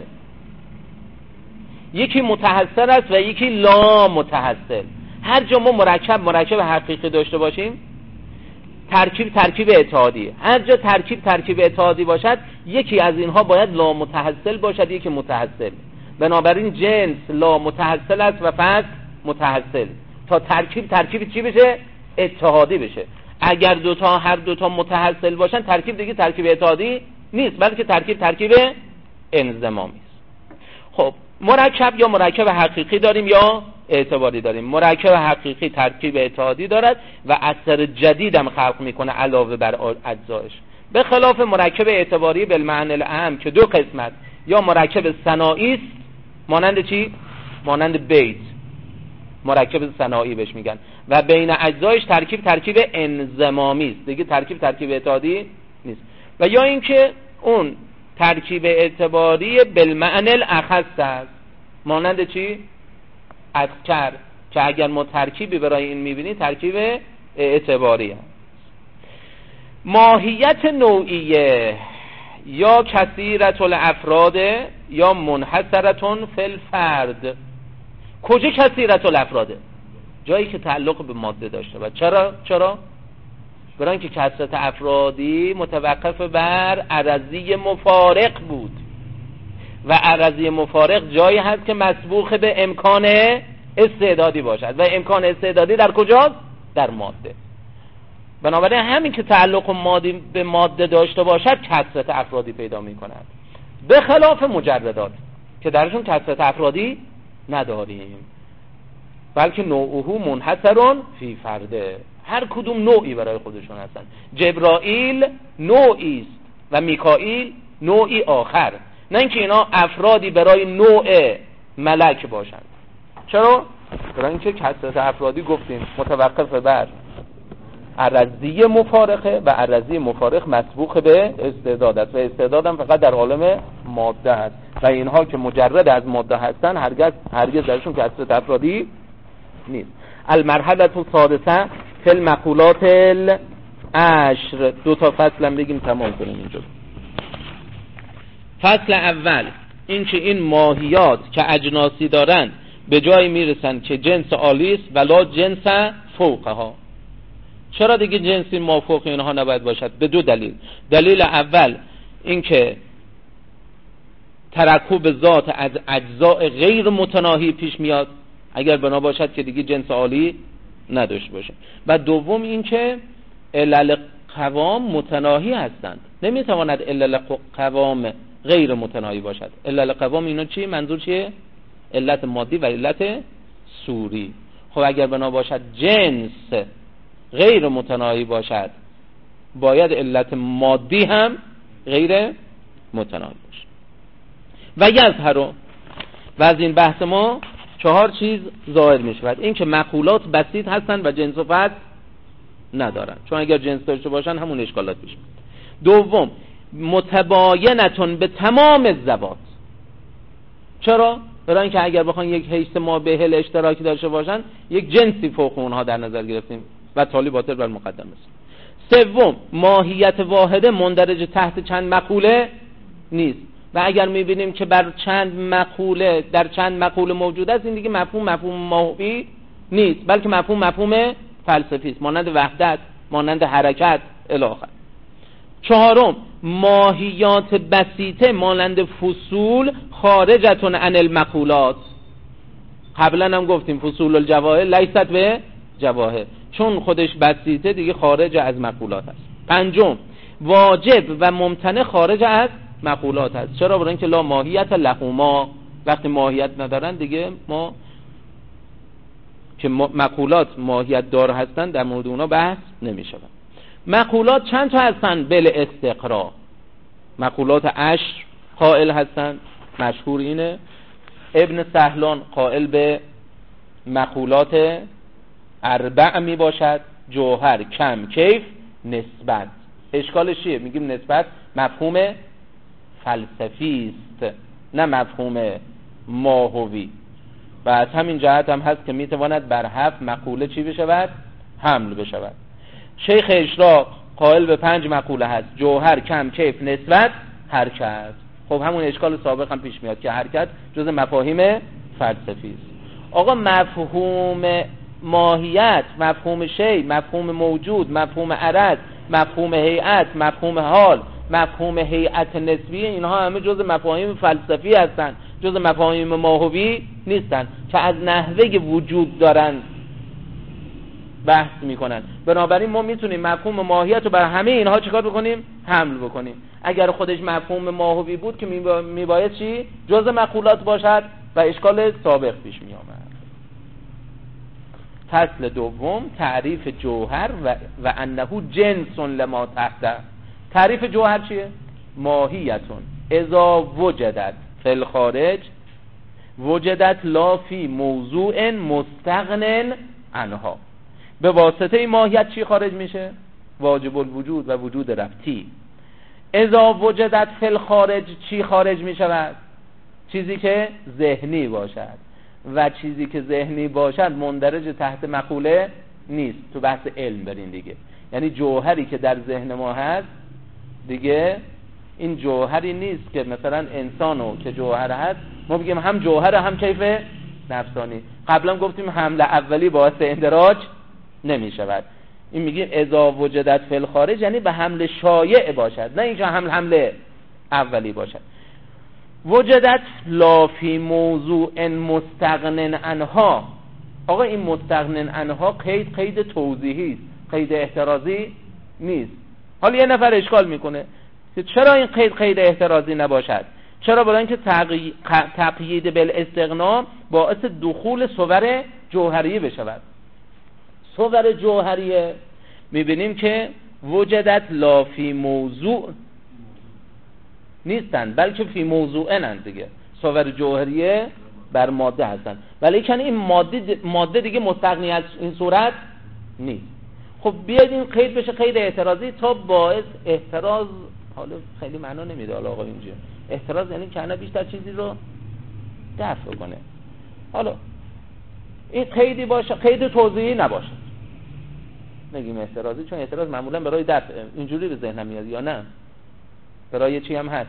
یکی متحصل است و یکی لا متحصل. هر جا ما مرکب مرکب حقیقی داشته باشیم، ترکیب ترکیب اتحادی. هر جا ترکیب ترکیب اتحادی باشد، یکی از اینها باید لا متحصل باشد، یکی متحصل. بنابراین جنس لا متحصل است و فصل متحصل، تا ترکیب ترکیب چی بشه؟ اتحادی بشه. اگر دوتا هر دوتا متحصل باشن، ترکیب دیگه ترکیب اتحادی نیست، بلکه ترکیب ترکیب انضمامی است. خب مرکب یا مرکب حقیقی داریم یا اعتباری داریم. مرکب حقیقی ترکیب اتحادی دارد و اثر جدید هم خلق میکنه علاوه بر اجزایش، به خلاف مرکب اعتباری بالمعنی الاعم که دو قسمت، یا مرکب ثنایی است، مانند چی؟ مانند بیت، مرکب ثنایی بهش میگن، و بین اجزایش ترکیب ترکیب انضمامی است، دیگه ترکیب ترکیب اتحادی نیست. و یا اینکه اون ترکیب اعتباری بالمعنی الاخص است، مانند چی؟ اذکر، که اگر ما ترکیبی برای این میبینی ترکیب اعتباری است. ماهیت نوعیه یا کثیرت الافراد یا منحصرتون فی الفرد. کجا کثیرت الافراده؟ جایی که تعلق به ماده داشته. و چرا؟ چرا؟ برای اینکه کثرت افرادی متوقف بر عرضی مفارق بود و عرضی مفارق جایی هست که مسبوق به امکان استعدادی باشد و امکان استعدادی در کجاست؟ در ماده. بنابراین همین که تعلق مادی به ماده داشته باشد کثرت افرادی پیدا می کند، به خلاف مجردات که درشون کثرت افرادی نداریم، بلکه نوعه منحصر فی فرده، هر کدوم نوعی برای خودشون هستن. جبرائیل نوعی است و میکائیل نوعی آخر، نه اینکه اینا افرادی برای نوع ملک باشند. چرا؟ برای اینکه کثرت افرادی گفتیم متوقف بر عرضی مفارقه و عرضی مفارق مسبوق به استعداد است و استعداد هم فقط در عالم ماده است و اینها که مجرد از ماده هستن هرگز هرگز درشون کثرت افرادی نیست. المرحله السادسه فی المقولات العشر، دو تا فصل هم بگیم تمام کنیم اینجا. فصل اول این که این ماهیات که اجناسی دارن به جای میرسن که جنس عالی است ولا جنس فوقها. چرا دیگه جنسی مافوق اینها نباید باشد؟ به دو دلیل. دلیل اول این که ترکب ذات از اجزاء غیر متناهی پیش میاد اگر بنا باشد که دیگه جنس عالی نداشته باشه. و دوم این که علل قوام متناهی هستند، نمیتواند علل قوام غیر متناهی باشد. علل قوام اینا چی؟ منظور چیه؟ علت مادی و علت صوری. خب اگر بنا باشد جنس غیر متناهی باشد باید علت مادی هم غیر متناهی باشد. و یظهر، و از این بحث ما چهار چیز ظاهر می شود. این که مقولات بسیط هستند و جنس و فرد ندارن، چون اگر جنس داشته باشن همون اشکالات پیش میاد. دوم متباینتون به تمام الذوات. چرا؟ برای اینکه اگر بخوان یک حیث ما به هل اشتراکی داشته باشن یک جنسی فوق اونها در نظر گرفتیم و تالی باطل بر مقدم است. سوم ماهیت واحده مندرج تحت چند مقوله نیست و اگر میبینیم که بر چند مقوله در چند مقوله موجود است این دیگه مفهوم مفهوم ماهوی نیست بلکه مفهوم مفهوم فلسفی است، مانند وحدت، مانند حرکت الی آخر. چهارم ماهیات بسیطه مانند فصول خارجتون عن المقولات. قبلا هم گفتیم فصول الجواهر لیست به جواهر، چون خودش بسیطه دیگه خارج از مقولات است. پنجم واجب و ممتنع خارج از مقولات است. چرا؟ برای اینکه لا ماهیت لهما، وقتی ماهیت ندارن دیگه ما که مقولات ماهیت دار هستن در مورد اونا بحث نمی شود. مقولات چند تا هستن؟ بل استقرا. مقولات عشر قائل هستن، مشهور اینه. ابن سهلان قائل به مقولات اربع می باشد: جوهر، کم، کیف، نسبت. اشکالش چیه؟ میگیم نسبت مفهوم فلسفی است نه مفهوم ماهوی و از همین جهت هم هست که میتواند بر هفت مقوله چی بشود؟ حمل بشود. شیخ اشراق قائل به پنج مقوله هست: جوهر، کم، کیف، نسبت، حرکت. خب همون اشکال سابق هم پیش میاد که حرکت جز مفاهیم فلسفی است. آقا مفهوم ماهیت، مفهوم شی، مفهوم موجود، مفهوم عرض، مفهوم هیئت، مفهوم حال، مفهوم هیئت نسبی، اینها همه جز مفاهیم فلسفی هستند، جز مفاهیم ماهوی نیستند که از نحوه وجود دارن بحث میکنن. بنابراین ما میتونیم مفهوم ماهیت رو بر همه اینها چیکار بکنیم؟ حمل بکنیم. اگر خودش مفهوم ماهوی بود که میباید چی؟ جز مقولات باشد و اشکال سابق پیش میآمد. فصل دوم تعریف جوهر و, و انه جنس لما تحت. تعریف جوهر چیه؟ ماهیتون اذا وجدت فی الخارج وجدت لا فی موضوع مستغن عنها. به واسطه این ماهیت چی خارج میشه؟ واجب الوجود و وجود ربطی. اذا وجدت فی الخارج چی خارج میشود؟ چیزی که ذهنی باشد و چیزی که ذهنی باشد مندرج تحت مقوله نیست. تو بحث علم برین دیگه، یعنی جوهری که در ذهن ما هست دیگه این جوهری نیست که مثلا انسانو که جوهر هست ما بگیم هم جوهر هم کیف نفسانی. قبلا گفتیم حمله اولی باعث اندراج نمی شود. این میگیم اذا وجدت فی الخارج یعنی به حمل شایع باشد، نه اینکه حمل حمله اولی باشد. وجدت لا فی موضوع مستغن عنها. آقا این مستغن عنها قید قید توضیحی است، قید احترازی نیست. حالا یه نفر اشکال میکنه که چرا این قید قید احترازی نباشد؟ چرا؟ برای اینکه تقی... تقیید بالاستغنا باعث دخول صور جوهریه بشود. صور جوهریه میبینیم که وجدت لا فی موضوع نیستن، بلکه فی موضوعن دیگه. صور جوهریه بر ماده هستن، ولی کنه این ماده ماده دیگه مستغنی از این صورت نیست. خب بیاید این قید بشه قید اعتراضی تا باعث احتراز. حالا خیلی معنا نمیده حالا آقا اینجا احتراز یعنی که بیشتر چیزی رو دفع کنه. حالا این قیدی باشه، قید توضیحی نباشه، نگیم احترازی، چون احتراز معمولا برای دفع اینجوری به ذهنم میاد، یا نه برای چی هم هست.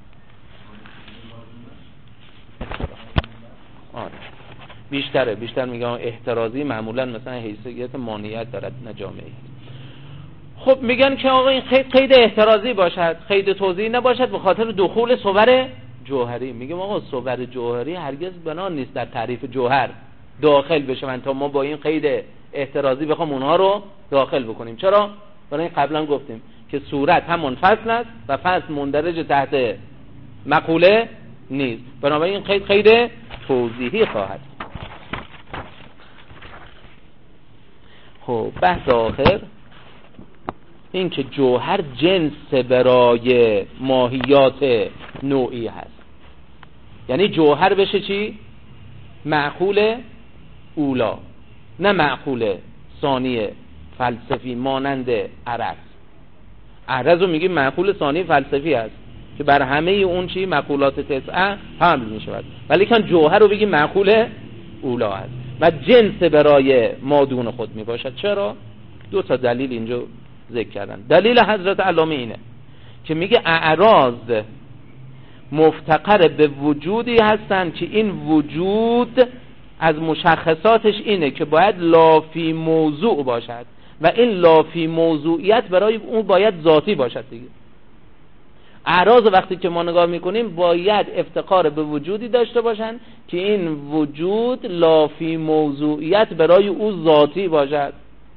آره بیشتره، بیشتر میگم احترازی معمولا مثلا حیثیت مانعیت دارد نه جامعه. خب میگن که آقا این قید قید احترازی باشد، قید توضیحی نباشد به خاطر دخول صور جوهری. میگم آقا صور جوهری هرگز بنا نیست در تعریف جوهر داخل بشن تا ما با این قید احترازی بخوام اونها رو داخل بکنیم. چرا؟ برای این قبلا گفتیم که صورت همون فصل است و فصل مندرج تحت مقوله نیست، بنابراین این قید قید توضیحی خواهد. خب بحث آخر این که جوهر جنس برای ماهیات نوعی هست، یعنی جوهر بشه چی؟ معقول اولا، نه معقول ثانی فلسفی مانند عرض. عرض رو میگیم معقول ثانی فلسفی هست که بر همه اون چی مقولات تسعه حمل میشود، ولی کن جوهر رو بگیم معقول اولا هست و جنس برای مادون خود میباشد. چرا؟ دو تا دلیل اینجا ذکر کردن. دلیل حضرت علامه اینه که میگه اعراض مفتقر به وجودی هستن که این وجود از مشخصاتش اینه که باید لافی موضوع باشد و این لافی موضوعیت برای اون باید ذاتی باشد دیگه. اعراض وقتی که ما نگاه میکنیم باید افتقار به وجودی داشته باشن که این وجود لافی موضوعیت برای او ذاتی باشد.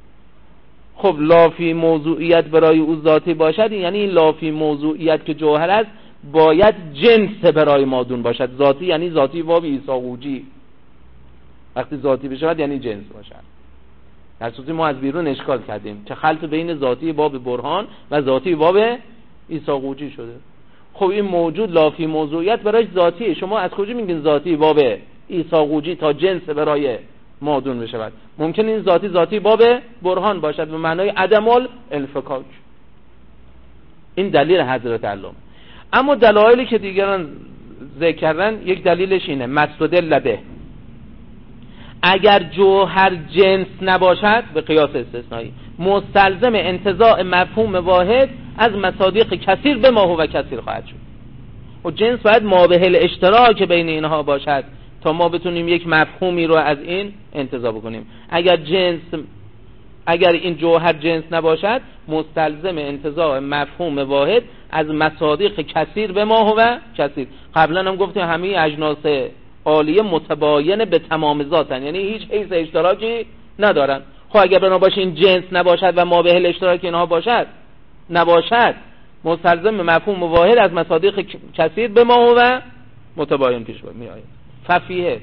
خب لافی موضوعیت برای او ذاتی باشد یعنی این لافی موضوعیت که جوهر است باید جنس برای مادون باشد. ذاتی یعنی ذاتی باب ایساقوجی، وقتی ذاتی بشود یعنی جنس باشد. در صورتی ما از بیرون اشکال کردیم که خلط بین ذاتی باب برهان و ذاتی باب ایساقوجی شده. خب این موجود لافی موضوعیت برای ذاتی، شما از کجا میگین ذاتی باب ایساقوجی تا جنس برای مادون بشود؟ ممکن این ذاتی ذاتی باب برهان باشد به معنای عدم الانفکاک. این دلیل حضرت علامه. اما دلایلی که دیگران ذکر کردن یک دلیلش اینه مستدل به اگر جوهر جنس نباشد به قیاس استثنایی مستلزم انتزاع مفهوم واحد از مصادیق کثیر به ما هو کثیر خواهد شد. و جنس باید مابه الاشتراک بین اینها باشد تا ما بتونیم یک مفهومی رو از این انتزاع بکنیم. اگر جنس اگر این جوهر جنس نباشد مستلزم انتزاع مفهوم واحد از مصادیق کثیر به ما هو کثیر. قبلا هم گفتیم همه اجناس عالیه متباین به تمام ذاتن، یعنی هیچ حیث اشتراکی ندارن. خب اگر بنا باشه این جنس نباشد و ما به الاشتراک اینها باشد نباشد مستلزم مفهوم واحد از مصادیق کثیر به ما هو متباین پیش می آید. ففیه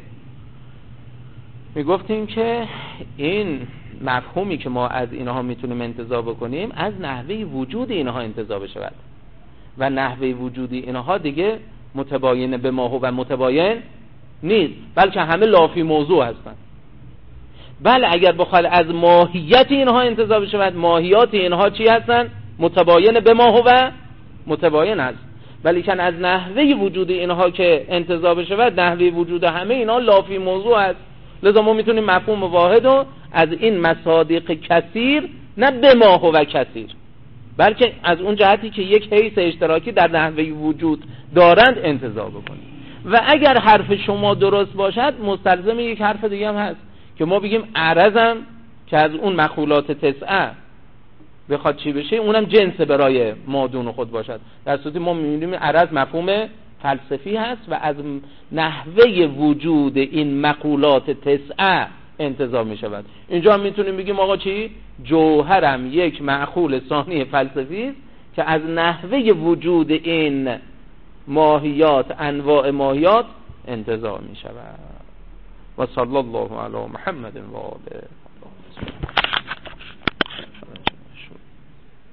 می گفتیم که این مفهومی که ما از اینها میتونیم انتزاع بکنیم از نحوه وجود اینها انتزاع بشود و نحوه وجودی اینها دیگه متباین به ما هو متباین نیست، بلکه همه لافی موضوع هستند. بله اگر بخواد از ماهیت اینها انتزاع بشود، ماهیات اینها چی هستند؟ متباین به ما هو متباین است، ولی کن از نحوه وجود اینها که انتزاع بشود نحوه وجود همه اینها لافی موضوع است. لذا ما میتونیم مفهوم واحد رو از این مصادیق کثیر نه به ما هو کثیر بلکه از اون جهتی که یک حیث اشتراکی در نحوه وجود دارند انتزاع بکنیم. و اگر حرف شما درست باشد مستلزم یک حرف دیگه هم هست که ما بگیم عرضم که از اون مقولات تسعه بخواد چی بشه اونم جنس برای مادون خود باشد. در صورتی ما می‌بینیم عرض مفهوم فلسفی هست و از نحوه وجود این مقولات تسعه انتزاع می شود. اینجا هم میتونیم بگیم آقا چی؟ جوهرم یک معقول ثانی فلسفی است که از نحوه وجود این ماهیات، انواع ماهیات انتزاع می شود. و صلی الله علی محمد و آله.